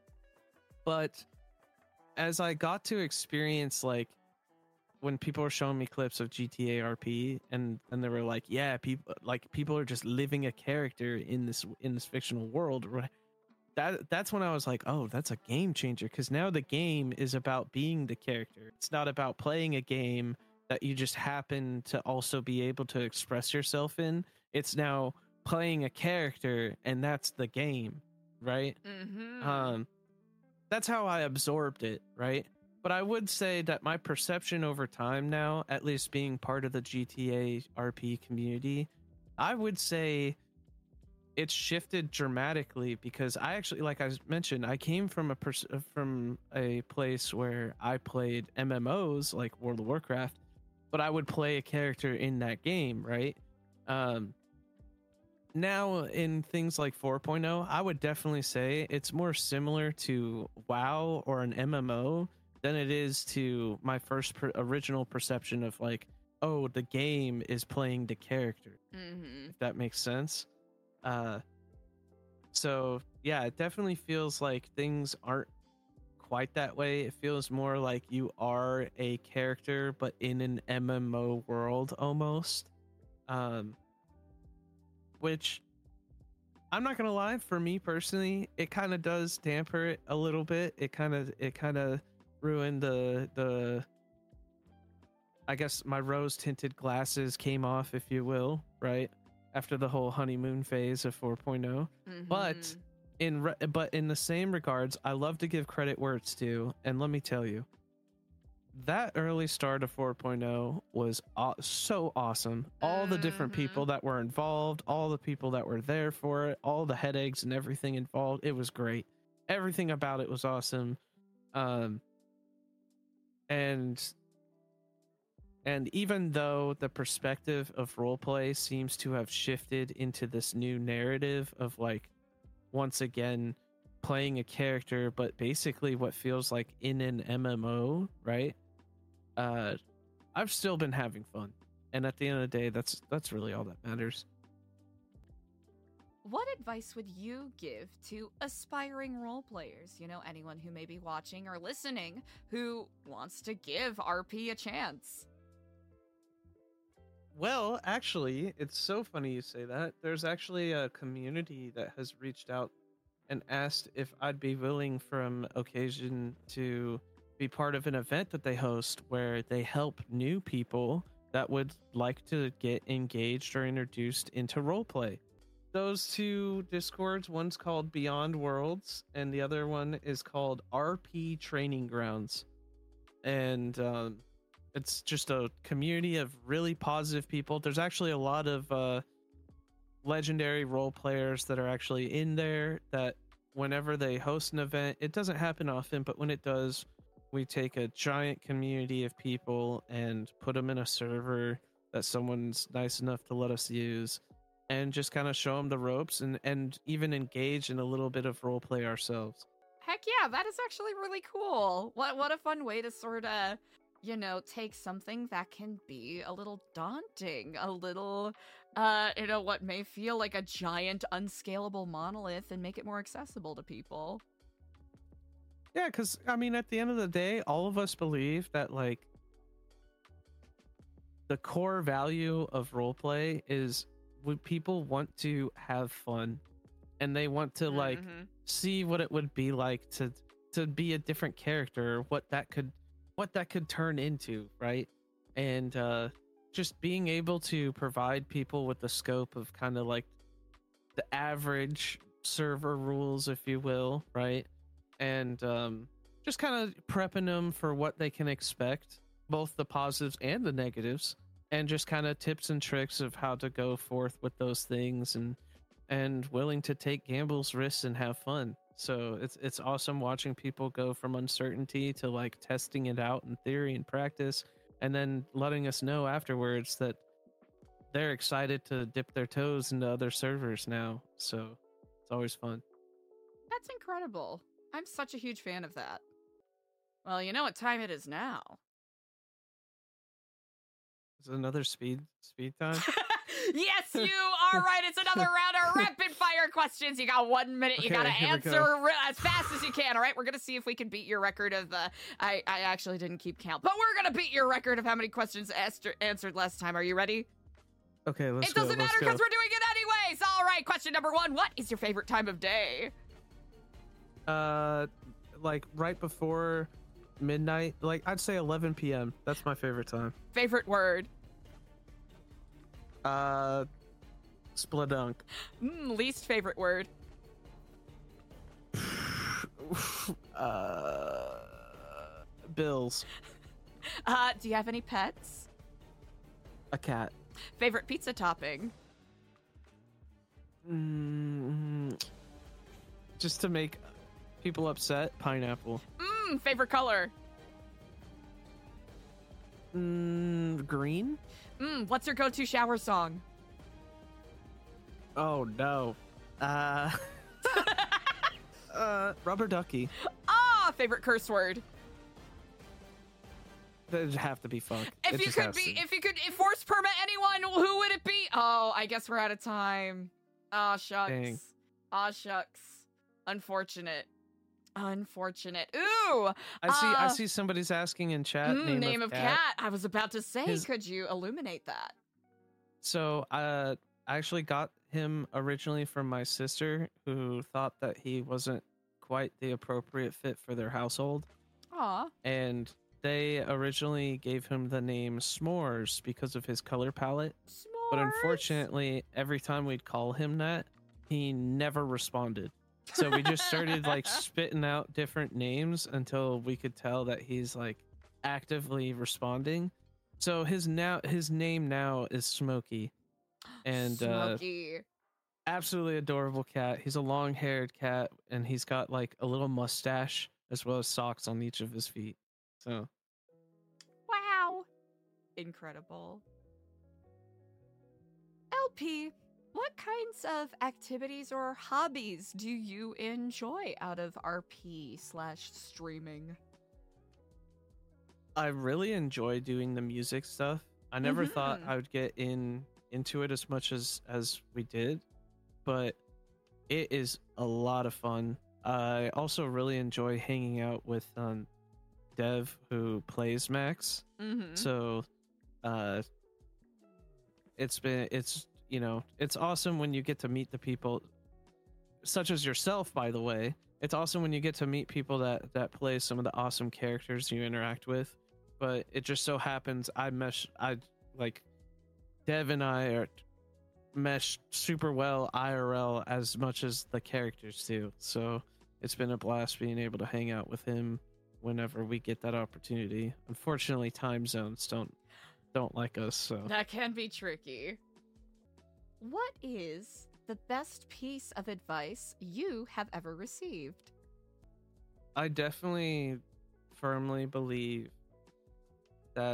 but as I got to experience, like, when people were showing me clips of G T A R P, and and they were like, yeah, people like people are just living a character in this in this fictional world, right? That that's when I was like, oh, that's a game changer, because now the game is about being the character. It's not about playing a game that you just happen to also be able to express yourself in. It's now playing a character, and that's the game, right? Mm-hmm. Um, that's how I absorbed it, right? But I would say that my perception over time now, at least being part of the G T A R P community, I would say it's shifted dramatically, because I actually, like I mentioned, I came from a pers- from a place where I played M M Os like World of Warcraft, but I would play a character in that game, right? Um, now in things like four point oh, I would definitely say it's more similar to WoW or an M M O than it is to my first per- original perception of like, oh, the game is playing the character, Mm-hmm. if that makes sense. Uh, so yeah, it definitely feels like things aren't quite that way. It feels more like you are a character, but in an M M O world almost. Um, which I'm not gonna lie, for me personally, it kind of does damper it a little bit. It kind of it kind of ruined the the. I guess my rose tinted glasses came off, if you will, right? After the whole honeymoon phase of four point oh. Mm-hmm. But in re- but in the same regards, I love to give credit where it's due, and let me tell you, that early start of four point oh was aw- so awesome. All the different Mhm. people that were involved, all the people that were there for it, all the headaches and everything involved, it was great. Everything about it was awesome. Um and And even though the perspective of roleplay seems to have shifted into this new narrative of, like, once again, playing a character, but basically what feels like in an M M O, right? Uh, I've still been having fun. And at the end of the day, that's that's really all that matters. What advice would you give to aspiring role players? You know, anyone who may be watching or listening who wants to give R P a chance? Well, actually, it's so funny you say that. There's actually a community that has reached out and asked if I'd be willing from occasion to be part of an event that they host where they help new people that would like to get engaged or introduced into roleplay. Those two Discords, one's called Beyond Worlds and the other one is called R P Training Grounds. And um, it's just a community of really positive people. There's actually a lot of uh, legendary role players that are actually in there that whenever they host an event, it doesn't happen often, but when it does, we take a giant community of people and put them in a server that someone's nice enough to let us use and just kind of show them the ropes and, and even engage in a little bit of role play ourselves. Heck yeah, that is actually really cool. What what a fun way to sort of, you know, take something that can be a little daunting, a little, uh, you know, what may feel like a giant unscalable monolith and make it more accessible to people. Yeah, because, I mean, at the end of the day, all of us believe that, like, the core value of roleplay is when people want to have fun and they want to, like, Mm-hmm. see what it would be like to to be a different character, what that could what that could turn into, right? And uh, just being able to provide people with the scope of kind of, like, the average server rules, if you will, right? And um, just kind of prepping them for what they can expect, both the positives and the negatives, and just kind of tips and tricks of how to go forth with those things, and and willing to take gambles, risks, and have fun. So it's it's awesome watching people go from uncertainty to, like, testing it out in theory and practice, and then letting us know afterwards that they're excited to dip their toes into other servers now. So it's always fun. That's incredible. I'm such a huge fan of that. Well, you know what time it is now. Is it another speed speed time? Yes, you are right. It's another round of rapid fire questions. You got one minute. You Okay, gotta here we answer go. re- as fast as you can. All right, we're gonna see if we can beat your record of. Uh, I I actually didn't keep count, but we're gonna beat your record of how many questions asked- answered last time. Are you ready? Okay, let's it go. doesn't let's matter go. because we're doing it anyways. All right, question number one. What is your favorite time of day? Uh, like right before midnight, like I'd say eleven p.m. That's my favorite time. Favorite word? Uh, spladunk. Mm, least favorite word? uh, bills. Uh, do you have any pets? A cat. Favorite pizza topping? Mm, just to make people upset, pineapple. Mmm, favorite color? Mm, green. Mmm, what's your go-to shower song? Oh no. Uh, uh, rubber ducky. Ah, favorite curse word? That'd have to be fuck. If It you just could has be, to. if you could force permit anyone, who would it be? Oh, I guess we're out of time. Aw, shucks. Dang. Aw, shucks. Unfortunate. Unfortunate. Ooh! I see. I uh, see somebody's asking in chat. mm, name, name of, of cat. cat. I was about to say, His- could you illuminate that? So, uh, I actually got him originally from my sister, who thought that he wasn't quite the appropriate fit for their household, Aw. and they originally gave him the name S'mores because of his color palette. But S'mores. unfortunately, every time we'd call him that, he never responded. So we just started like spitting out different names until we could tell that he's like actively responding. So his now his name now is Smokey, and uh, Smokey. absolutely adorable cat. He's a long-haired cat, and he's got like a little mustache as well as socks on each of his feet. So Wow. Incredible. L P, what kinds of activities or hobbies do you enjoy out of R P slash streaming? I really enjoy doing the music stuff. I never thought Mhm. I would get in into it as much as as we did, but it is a lot of fun. I also really enjoy hanging out with um, Dev, who plays Max. Mm-hmm. So, uh, it's been it's you know it's awesome when you get to meet the people, such as yourself, by the way, it's awesome when you get to meet people that that play some of the awesome characters you interact with. But it just so happens I mesh I like Dev and I are mesh super well I R L as much as the characters do. So it's been a blast being able to hang out with him whenever we get that opportunity. Unfortunately, time zones don't don't like us, so That can be tricky. What is the best piece of advice you have ever received? I definitely firmly believe that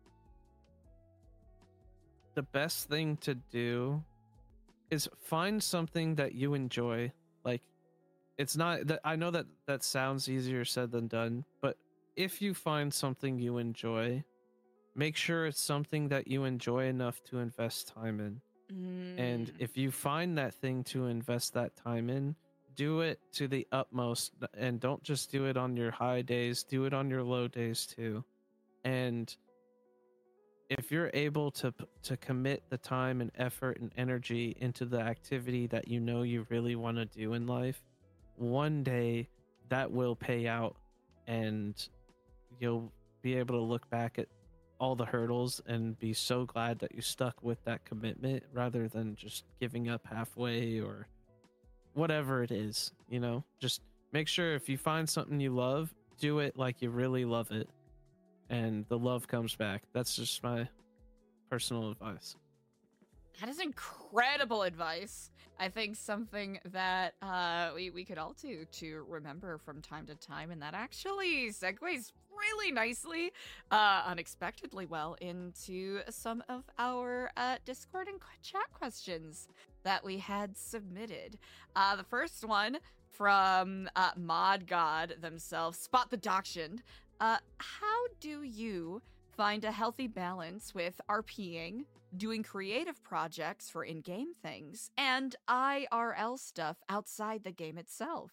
the best thing to do is find something that you enjoy. Like, it's not that I know that that sounds easier said than done, but if you find something you enjoy, make sure it's something that you enjoy enough to invest time in. Mm. And if you find that thing to invest that time in, do it to the utmost, and don't just do it on your high days, do it on your low days too. And if you're able to to commit the time and effort and energy into the activity that you know you really want to do in life, one day that will pay out, and you'll be able to look back at all the hurdles and be so glad that you stuck with that commitment rather than just giving up halfway or whatever it is. You know, just make sure if you find something you love, do it like you really love it, and the love comes back. That's just my personal advice. That is incredible advice. I think something that uh, we, we could all do to remember from time to time, and that actually segues really nicely, uh, unexpectedly well, into some of our uh, Discord and chat questions that we had submitted. Uh, the first one from uh, Mod God themselves, Spot the Dachshund. Uh, how do you find a healthy balance with RPing, doing creative projects for in-game things, and I R L stuff outside the game itself?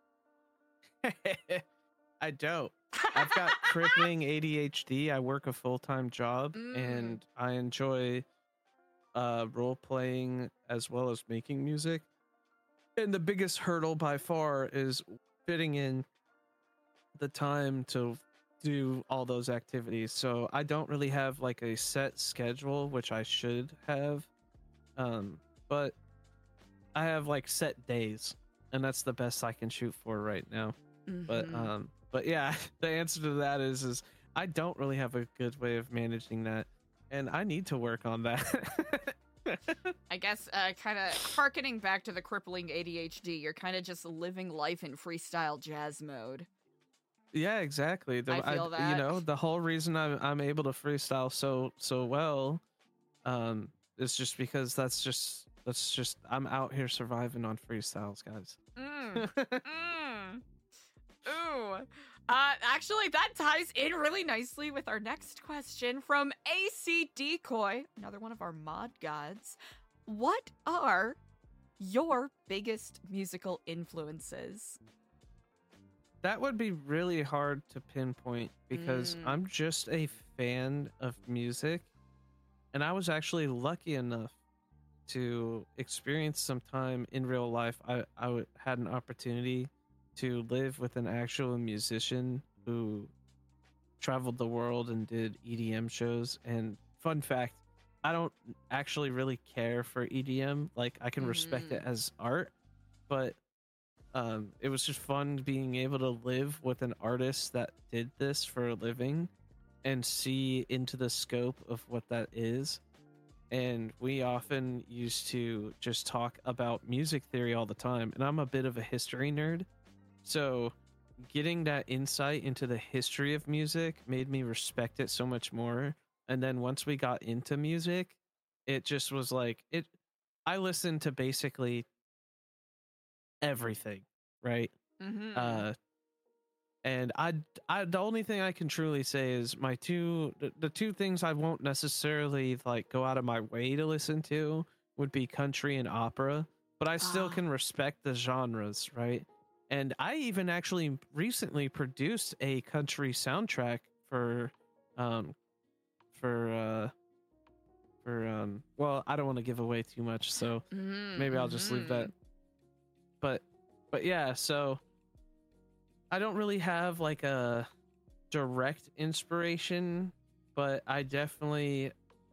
I don't. I've got crippling A D H D. I work a full-time job, Mm. and I enjoy uh, role-playing as well as making music. And the biggest hurdle by far is fitting in the time to do all those activities. So I don't really have like a set schedule, which I should have. Um, but I have like set days, and that's the best I can shoot for right now. But Mhm. um, but yeah, the answer to that is is I don't really have a good way of managing that, and I need to work on that. I guess uh, kind of harkening back to the crippling A D H D, you're kind of just living life in freestyle jazz mode. Yeah, exactly. The, I feel that. You know, the whole reason I'm I'm able to freestyle so so well, um, is just because that's just that's just I'm out here surviving on freestyles, guys. Mm. mm. Ooh. Uh, actually, that ties in really nicely with our next question from A C Decoy, another one of our mod gods. What are your biggest musical influences? That would be really hard to pinpoint because Mm. I'm just a fan of music, and I was actually lucky enough to experience some time in real life. I, I w- had an opportunity to live with an actual musician who traveled the world and did E D M shows. And fun fact, I don't actually really care for E D M. Like, I can respect it Mhm. as art, but um, it was just fun being able to live with an artist that did this for a living and see into the scope of what that is. And we often used to just talk about music theory all the time. And I'm a bit of a history nerd. So getting that insight into the history of music made me respect it so much more. And then once we got into music, it just was like it I listened to basically everything, right? Mm-hmm. Uh and I, I the only thing I can truly say is my two the, the two things I won't necessarily like go out of my way to listen to would be country and opera, but I still Ah. can respect the genres, right? And I even actually recently produced a country soundtrack for um for uh for um well, I don't want to give away too much, so Mm-hmm. maybe I'll just leave that. But but yeah, so I don't really have like a direct inspiration, but I definitely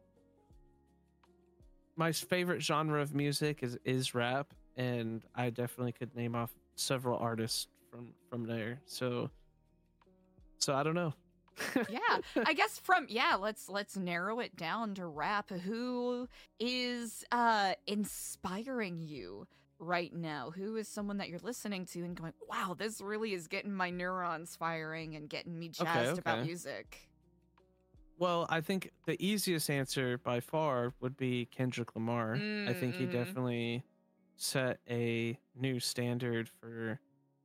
my favorite genre of music is is rap, and I definitely could name off several artists from from there. So so I don't know. Yeah, I guess from yeah, let's let's narrow it down to rap. Who is uh inspiring you right now? Who is someone that you're listening to and going, "Wow, this really is getting my neurons firing and getting me jazzed Okay, about okay. music." Well, I think the easiest answer by far would be Kendrick Lamar. I think he Mm-hmm. definitely set a new standard for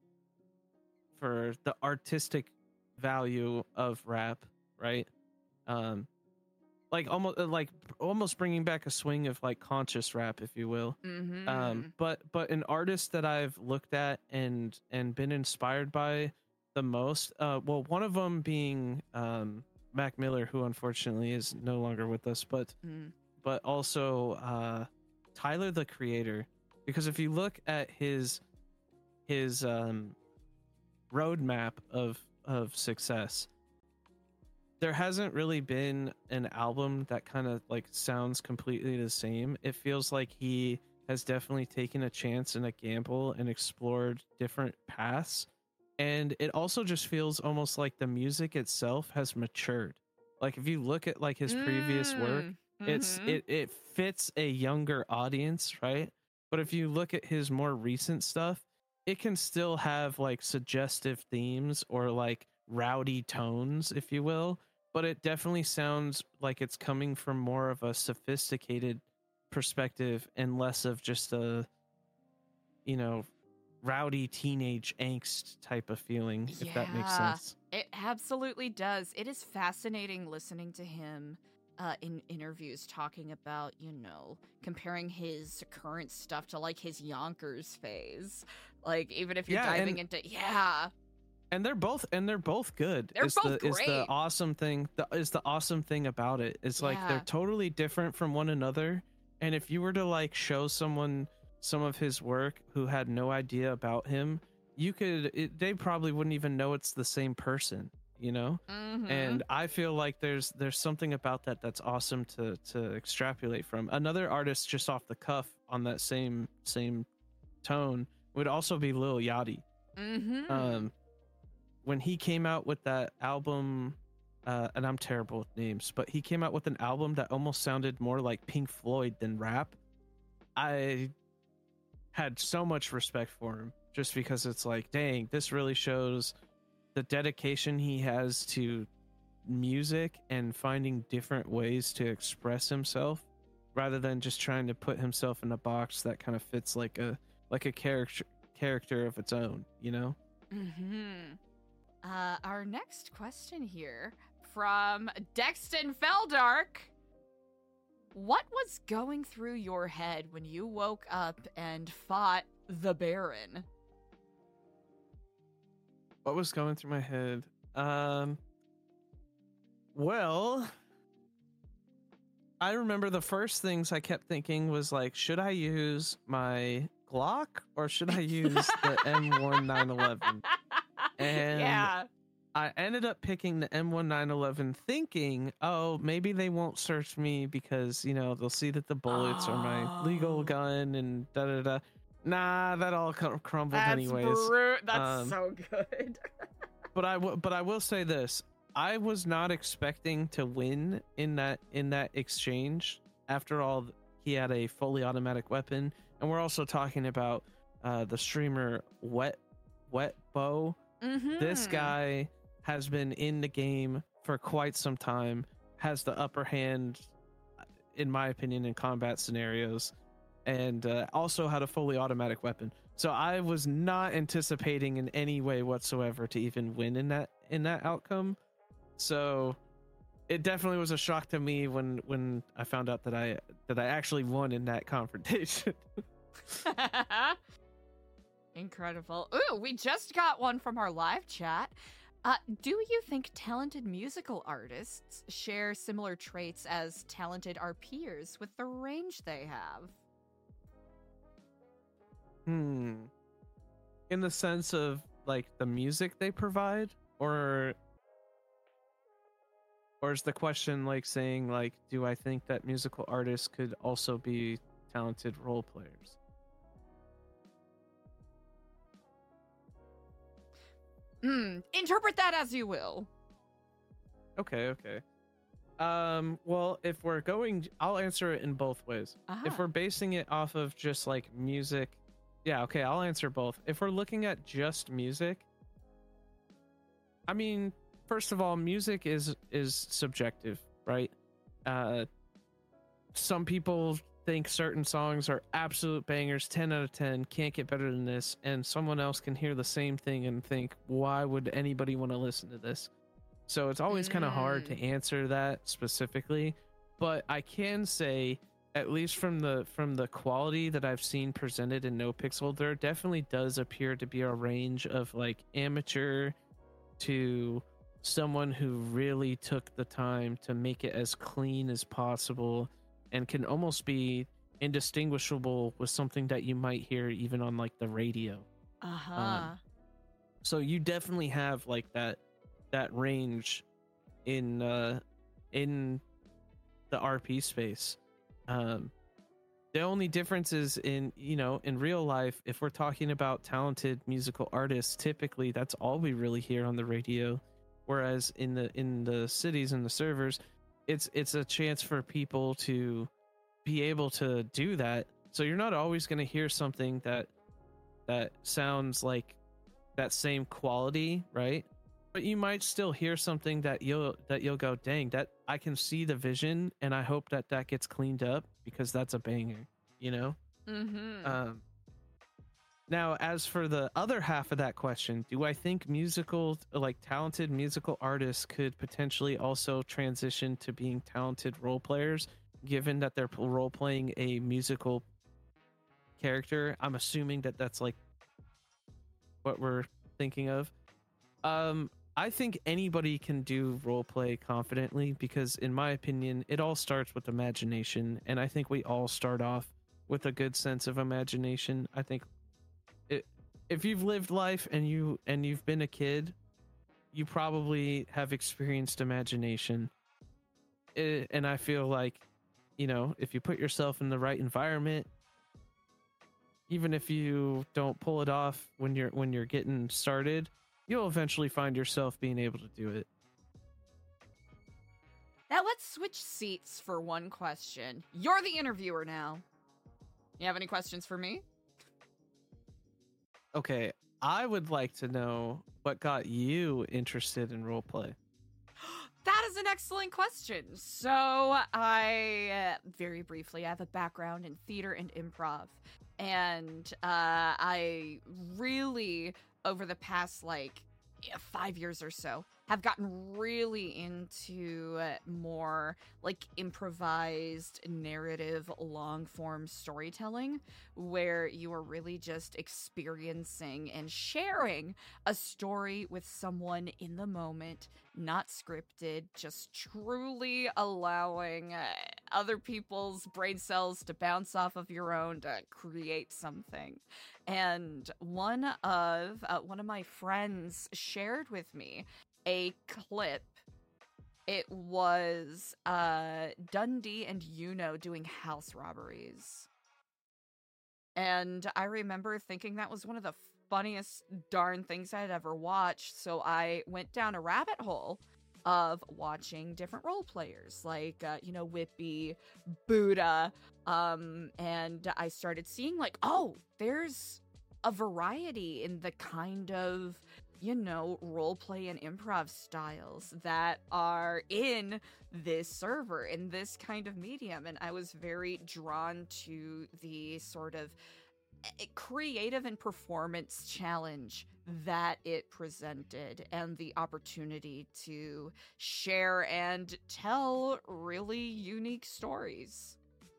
for the artistic value of rap, right? Um like almost like almost bringing back a swing of like conscious rap, if you will. Mm-hmm. Um but but an artist that I've looked at and and been inspired by the most, uh well, one of them being um Mac Miller, who unfortunately is no longer with us, but Mm. but also uh Tyler the Creator, because if you look at his his um roadmap of of success, there hasn't really been an album that kind of like sounds completely the same. It feels like he has definitely taken a chance and a gamble and explored different paths, and it also just feels almost like the music itself has matured. Like if you look at like his previous work, Mm. it's Mhm. it it fits a younger audience, right? But if you look at his more recent stuff, it can still have like suggestive themes or like rowdy tones, if you will, but it definitely sounds like it's coming from more of a sophisticated perspective and less of just a, you know, rowdy teenage angst type of feeling, if that makes Yeah. sense. It absolutely does. It is fascinating listening to him uh, in interviews talking about, you know, comparing his current stuff to like his Yonkers phase. Like, even if you're Yeah, diving and- into, yeah, And they're both and they're both good. They're is both the, Is the great. awesome thing. The, is the awesome thing about it. It's like they're Yeah. totally different from one another. And if you were to like show someone some of his work who had no idea about him, you could. It, they probably wouldn't even know it's the same person. You know. Mhm. And I feel like there's there's something about that that's awesome to to extrapolate from. Another artist just off the cuff on that same same tone would also be Lil Yachty. Mhm. Um, when he came out with that album, uh, and I'm terrible with names, but he came out with an album that almost sounded more like Pink Floyd than rap. I had so much respect for him just because it's like, dang, this really shows the dedication he has to music and finding different ways to express himself rather than just trying to put himself in a box that kind of fits like a like a character character of its own, you know? Mm-hmm. Uh, our next question here from Dexton Feldark. What was going through your head when you woke up and fought the Baron? What was going through my head? Um well, I remember the first things I kept thinking was like, should I use my Glock or should I use the M one nine eleven? And yeah. I ended up picking the M one nine eleven thinking, oh, maybe they won't search me because, you know, they'll see that the bullets are my legal Oh. gun and da da da. Nah, that all cr- crumbled That's anyways. bru- That's Um, so good. But I w- but I will say this. I was not expecting to win in that in that exchange. After all, he had a fully automatic weapon, and we're also talking about uh, the streamer Wet Wet Bow. Mm-hmm. This guy has been in the game for quite some time, has the upper hand, in my opinion, in combat scenarios, and uh, also had a fully automatic weapon. So I was not anticipating in any way whatsoever to even win in that in that outcome. So it definitely was a shock to me when when I found out that I that I actually won in that confrontation. Incredible. Ooh, we just got one from our live chat. Uh, do you think talented musical artists share similar traits as talented our peers with the range they have? Hmm. In the sense of like the music they provide, or or is the question like saying like, do I think that musical artists could also be talented role players? Hmm. Interpret that as you will. Okay, okay. Um, well, if we're going, I'll answer it in both ways. Ah. If we're basing it off of just like music, yeah, okay, I'll answer both. If we're looking at just music, I mean, first of all, music is is subjective, right? Uh, some people think certain songs are absolute bangers, ten out of ten, can't get better than this, and someone else can hear the same thing and think, why would anybody want to listen to this? So it's always kind of hard to answer that specifically, but I can say, at least from the from the quality that I've seen presented in NoPixel, there definitely does appear to be a range of like amateur to someone who really took the time to make it as clean as possible and can almost be indistinguishable with something that you might hear even on like the radio. Uh-huh. Um, so you definitely have like that that range in uh in the R P space. Um the only difference is in, you know, in real life, if we're talking about talented musical artists, typically that's all we really hear on the radio, whereas in the in the cities and the servers, it's it's a chance for people to be able to do that. So you're not always going to hear something that that sounds like that same quality, right? But you might still hear something that you'll that you'll go, dang, that I can see the vision, and I hope that that gets cleaned up because that's a banger, you know. Mm-hmm. Um, now, as for the other half of that question, do I think musical, like talented musical artists, could potentially also transition to being talented role players, given that they're role playing a musical character? I'm assuming that that's like what we're thinking of. Um, I think anybody can do role play confidently because, in my opinion, it all starts with imagination, and I think we all start off with a good sense of imagination. I think it, if you've lived life and you and you've been a kid, you probably have experienced imagination. It, and I feel like, you know, if you put yourself in the right environment, even if you don't pull it off when you're when you're getting started, you'll eventually find yourself being able to do it. Now let's switch seats for one question. You're the interviewer now. You have any questions for me? Okay, I would like to know what got you interested in roleplay. That is an excellent question. So I, uh, very briefly, I have a background in theater and improv. And uh, I really, over the past, like, yeah, five years or so, have gotten really into uh, more, like, improvised narrative long-form storytelling, where you are really just experiencing and sharing a story with someone in the moment, not scripted, just truly allowing uh, other people's brain cells to bounce off of your own to create something. And one of uh, one of my friends shared with me a clip. It was uh, Dundee and Yuno doing house robberies. And I remember thinking that was one of the funniest darn things I'd ever watched. So I went down a rabbit hole of watching different role players, like, uh, you know, Whippy, Buddha, um, and I started seeing, like, oh, there's a variety in the kind of, you know, roleplay and improv styles that are in this server, in this kind of medium. And I was very drawn to the sort of creative and performance challenge that it presented and the opportunity to share and tell really unique stories.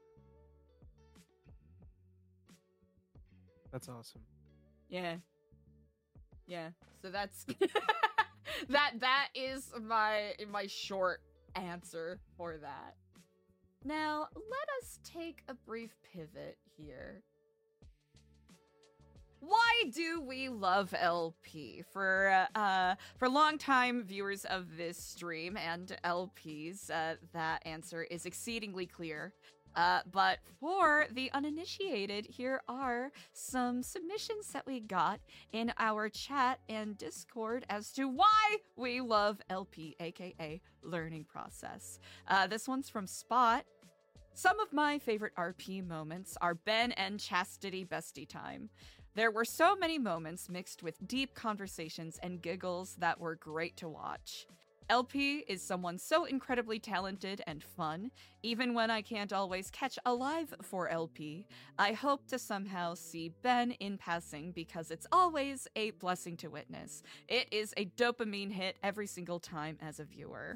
That's awesome. Yeah. Yeah. So that's that that is my my short answer for that. Now, let us take a brief pivot here. why do we love L P? For uh, for longtime viewers of this stream and L Ps, uh, that answer is exceedingly clear. Uh, but for the uninitiated, here are some submissions that we got in our chat and Discord as to why we love L P, aka learning process. Uh, this one's from Spot. Some of my favorite R P moments are Ben and Chastity bestie time. There were so many moments mixed with deep conversations and giggles that were great to watch. L P is someone so incredibly talented and fun. Even when I can't always catch a live for L P, I hope to somehow see Ben in passing because it's always a blessing to witness. It is a dopamine hit every single time as a viewer.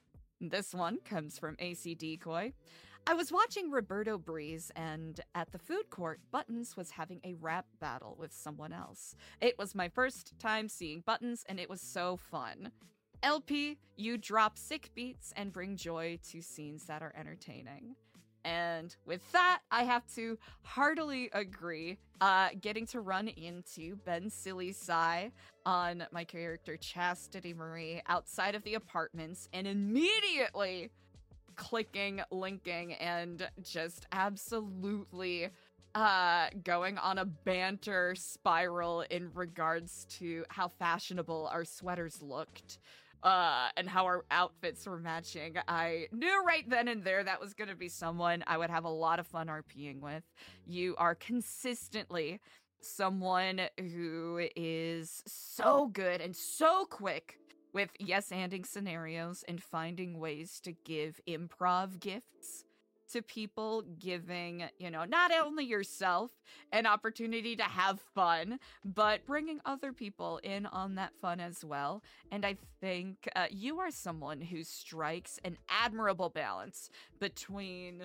This one comes from A C Decoy. I was watching Roberto Breeze, and at the food court, Buttons was having a rap battle with someone else. It was my first time seeing Buttons, and it was so fun. L P, you drop sick beats and bring joy to scenes that are entertaining. And with that, I have to heartily agree. Uh, getting to run into Ben Silly Sai on my character Chastity Marie outside of the apartments and immediately clicking, linking, and just absolutely uh, going on a banter spiral in regards to how fashionable our sweaters looked. Uh, and how our outfits were matching. I knew right then and there that was going to be someone I would have a lot of fun RPing with. You are consistently someone who is so good and so quick with yes-anding scenarios and finding ways to give improv gifts to people, giving, you know, not only yourself an opportunity to have fun, but bringing other people in on that fun as well. And I think uh, you are someone who strikes an admirable balance between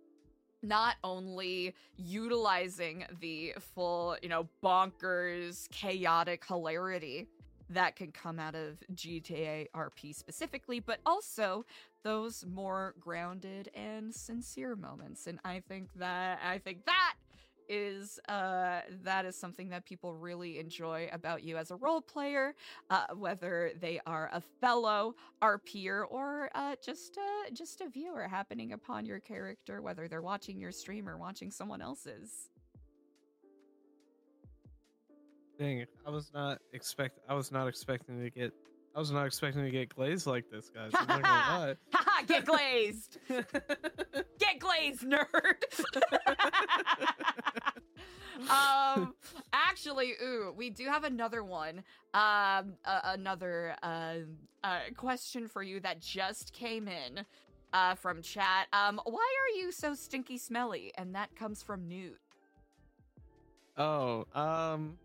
not only utilizing the full, you know, bonkers, chaotic hilarity that can come out of G T A R P specifically, but also those more grounded and sincere moments. And I think that I think that is uh that is something that people really enjoy about you as a role player, uh, whether they are a fellow RPer or uh, just a just a viewer happening upon your character, whether they're watching your stream or watching someone else's. Dang it! I was not expect. I was not expecting to get. I was not expecting to get glazed like this, guys. I'm not gonna lie. Haha, get glazed. Get glazed, nerd. um, actually, ooh, we do have another one. Um, uh, another uh, uh question for you that just came in, uh, from chat. Um, why are you so stinky smelly? And that comes from Newt. Oh, um.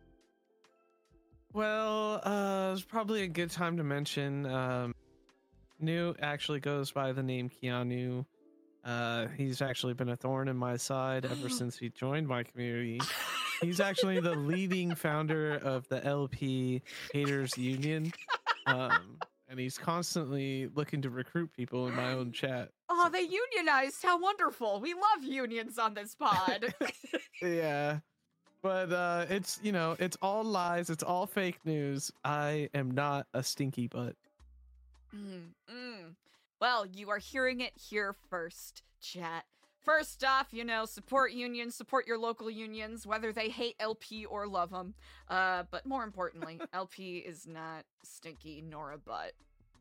Well, uh, it's probably a good time to mention, um, Newt actually goes by the name Keanu. Uh, he's actually been a thorn in my side ever since he joined my community. He's actually the leading founder of the L P Haters Union. Um, and he's constantly looking to recruit people in my own chat. Oh, they unionized. How wonderful. We love unions on this pod. Yeah. But uh, it's, you know, it's all lies. It's all fake news. I am not a stinky butt. Mm, mm. Well, you are hearing it here first, chat. First off, you know, support unions, support your local unions, whether they hate L P or love them. Uh, but more importantly, L P is not stinky nor a butt.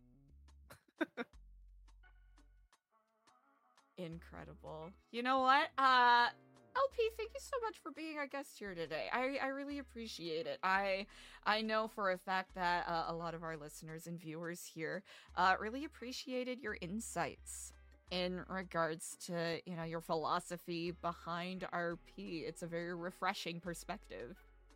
Incredible. You know what? Uh... L P, thank you so much for being our guest here today. I, I really appreciate it. I I know for a fact that uh, a lot of our listeners and viewers here uh, really appreciated your insights in regards to, you know, your philosophy behind R P. It's a very refreshing perspective.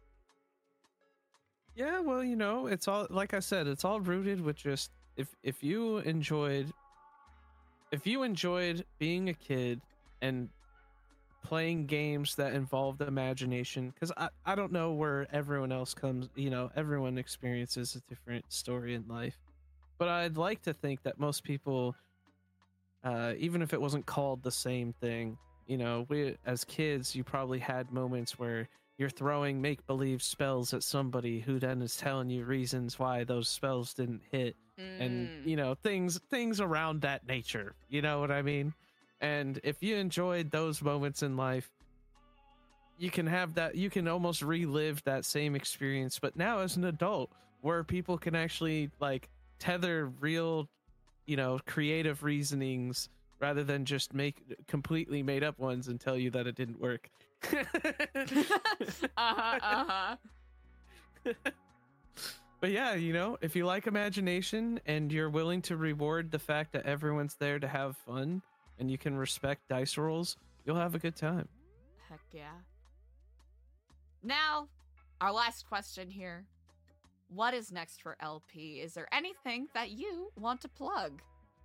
Yeah, well, you know, it's all, like I said, it's all rooted with just, if if you enjoyed, if you enjoyed being a kid and playing games that involved imagination, because I, I don't know where everyone else comes, you know, everyone experiences a different story in life, but I'd like to think that most people, uh, even if it wasn't called the same thing, you know, we as kids, you probably had moments where you're throwing make-believe spells at somebody who then is telling you reasons why those spells didn't hit, and Mm. you know, things things around that nature. You know what I mean? And if you enjoyed those moments in life, you can have that, you can almost relive that same experience, but now as an adult, where people can actually like tether real, you know, creative reasonings rather than just make completely made up ones and tell you that it didn't work. uh-huh, uh-huh. But yeah, you know, if you like imagination and you're willing to reward the fact that everyone's there to have fun and you can respect dice rolls, you'll have a good time. Heck yeah. Now, our last question here. What is next for L P? Is there anything that you want to plug?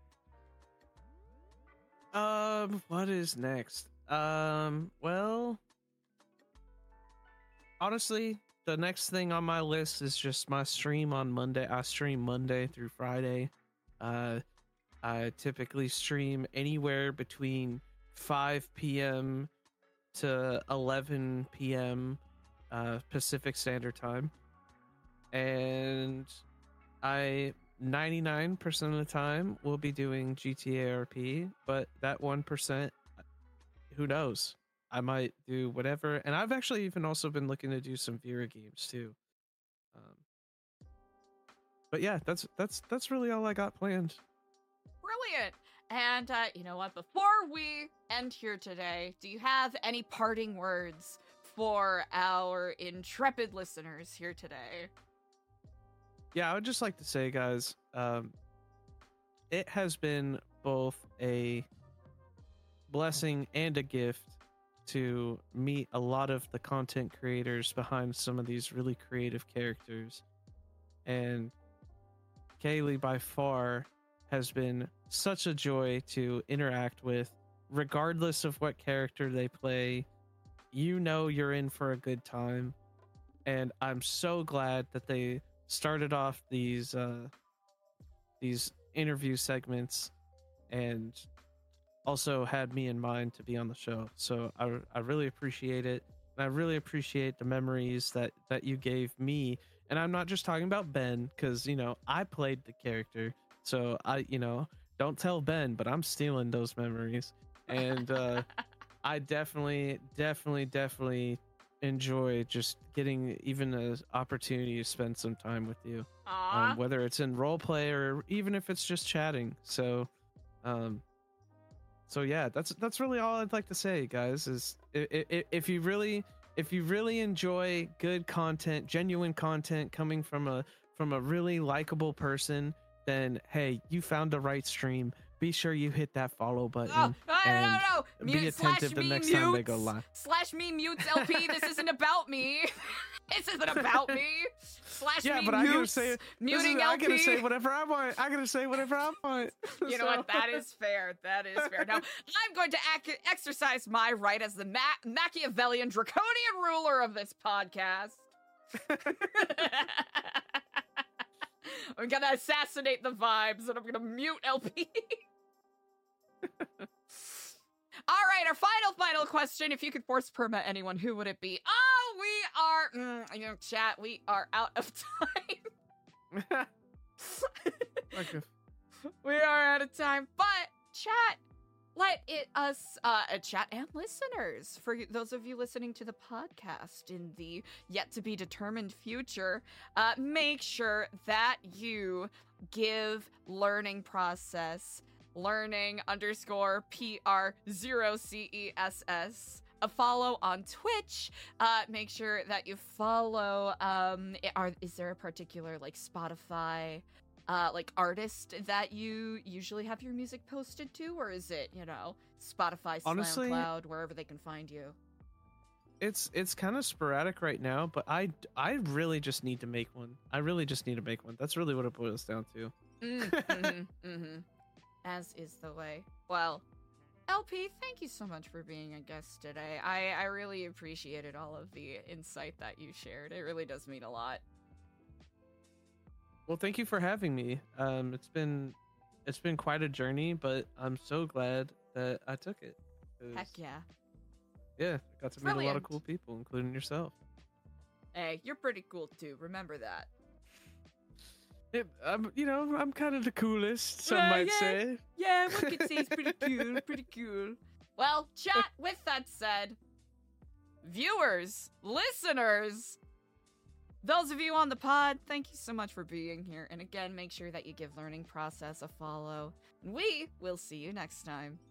Um, what is next? Um, well, honestly, the next thing on my list is just my stream on Monday. I stream Monday through Friday. Uh, I typically stream anywhere between five p.m. to eleven p.m. Uh, Pacific Standard Time. And I ninety-nine percent of the time will be doing G T A R P, but that one percent, who knows? I might do whatever. And I've actually even also been looking to do some Vera games too. Um, but yeah, that's that's that's really all I got planned. Brilliant. And uh, you know what? Before we end here today, do you have any parting words for our intrepid listeners here today? Yeah, I would just like to say, guys, um, it has been both a blessing and a gift to meet a lot of the content creators behind some of these really creative characters. And Kaylee, by far, has been such a joy to interact with, regardless of what character they play. You know you're in for a good time. And I'm so glad that they started off these uh these interview segments and also had me in mind to be on the show. So I, I really appreciate it, and I really appreciate the memories that that you gave me. And I'm not just talking about Ben, because you know I played the character, so I you know don't tell Ben, but I'm stealing those memories. And uh I definitely definitely definitely enjoy just getting even an opportunity to spend some time with you, Aww. um, whether it's in role play or even if it's just chatting. So um so yeah, that's that's really all I'd like to say, guys, is if, if, if you really if you really enjoy good content, genuine content coming from a from a really likable person, then hey, you found the right stream. Be sure you hit that follow button. Oh, no, no, and no, no. be Mute, attentive slash the me next mutes, time they go live. Slash me mutes L P. This isn't about me. This isn't about me. Slash Yeah, me but I gotta mutes. say, muting is, I L P. gotta say whatever I want. I gotta say whatever I want. You know So- what? That is fair. That is fair. Now, I'm going to ac- exercise my right as the Ma- Machiavellian draconian ruler of this podcast. I'm gonna assassinate the vibes, and I'm gonna mute L P. All right, our final, final question. If you could force perma anyone, who would it be? Oh, we are, mm, you know, chat, we are out of time. Okay. We are out of time, but chat, let it us, uh, uh, chat and listeners, for y- those of you listening to the podcast in the yet to be determined future, uh, make sure that you give learning process, learning underscore P R zero C E S S, a follow on Twitch. Uh, make sure that you follow, um, i- are, is there a particular, like, Spotify, Uh, like artist that you usually have your music posted to, or is it, you know, Spotify, Honestly, SoundCloud, wherever they can find you? It's it's kind of sporadic right now, but I I really just need to make one. I really just need to make one. That's really what it boils down to. Mm, mm-hmm, mm-hmm. As is the way. Well, L P, thank you so much for being a guest today. I, I really appreciated all of the insight that you shared. It really does mean a lot. Well, thank you for having me. Um, it's been it's been quite a journey, but I'm so glad that I took it. 'Cause, Heck yeah. Yeah, I got to meet a lot Brilliant. of cool people, including yourself. Hey, you're pretty cool too. Remember that. It, I'm, you know, I'm kind of the coolest, some Yeah, might yeah. say. Yeah, one could say he's pretty cool. Pretty cool. Well, chat, with that said, viewers, listeners, those of you on the pod, thank you so much for being here. And again, make sure that you give Learning Process a follow. And we will see you next time.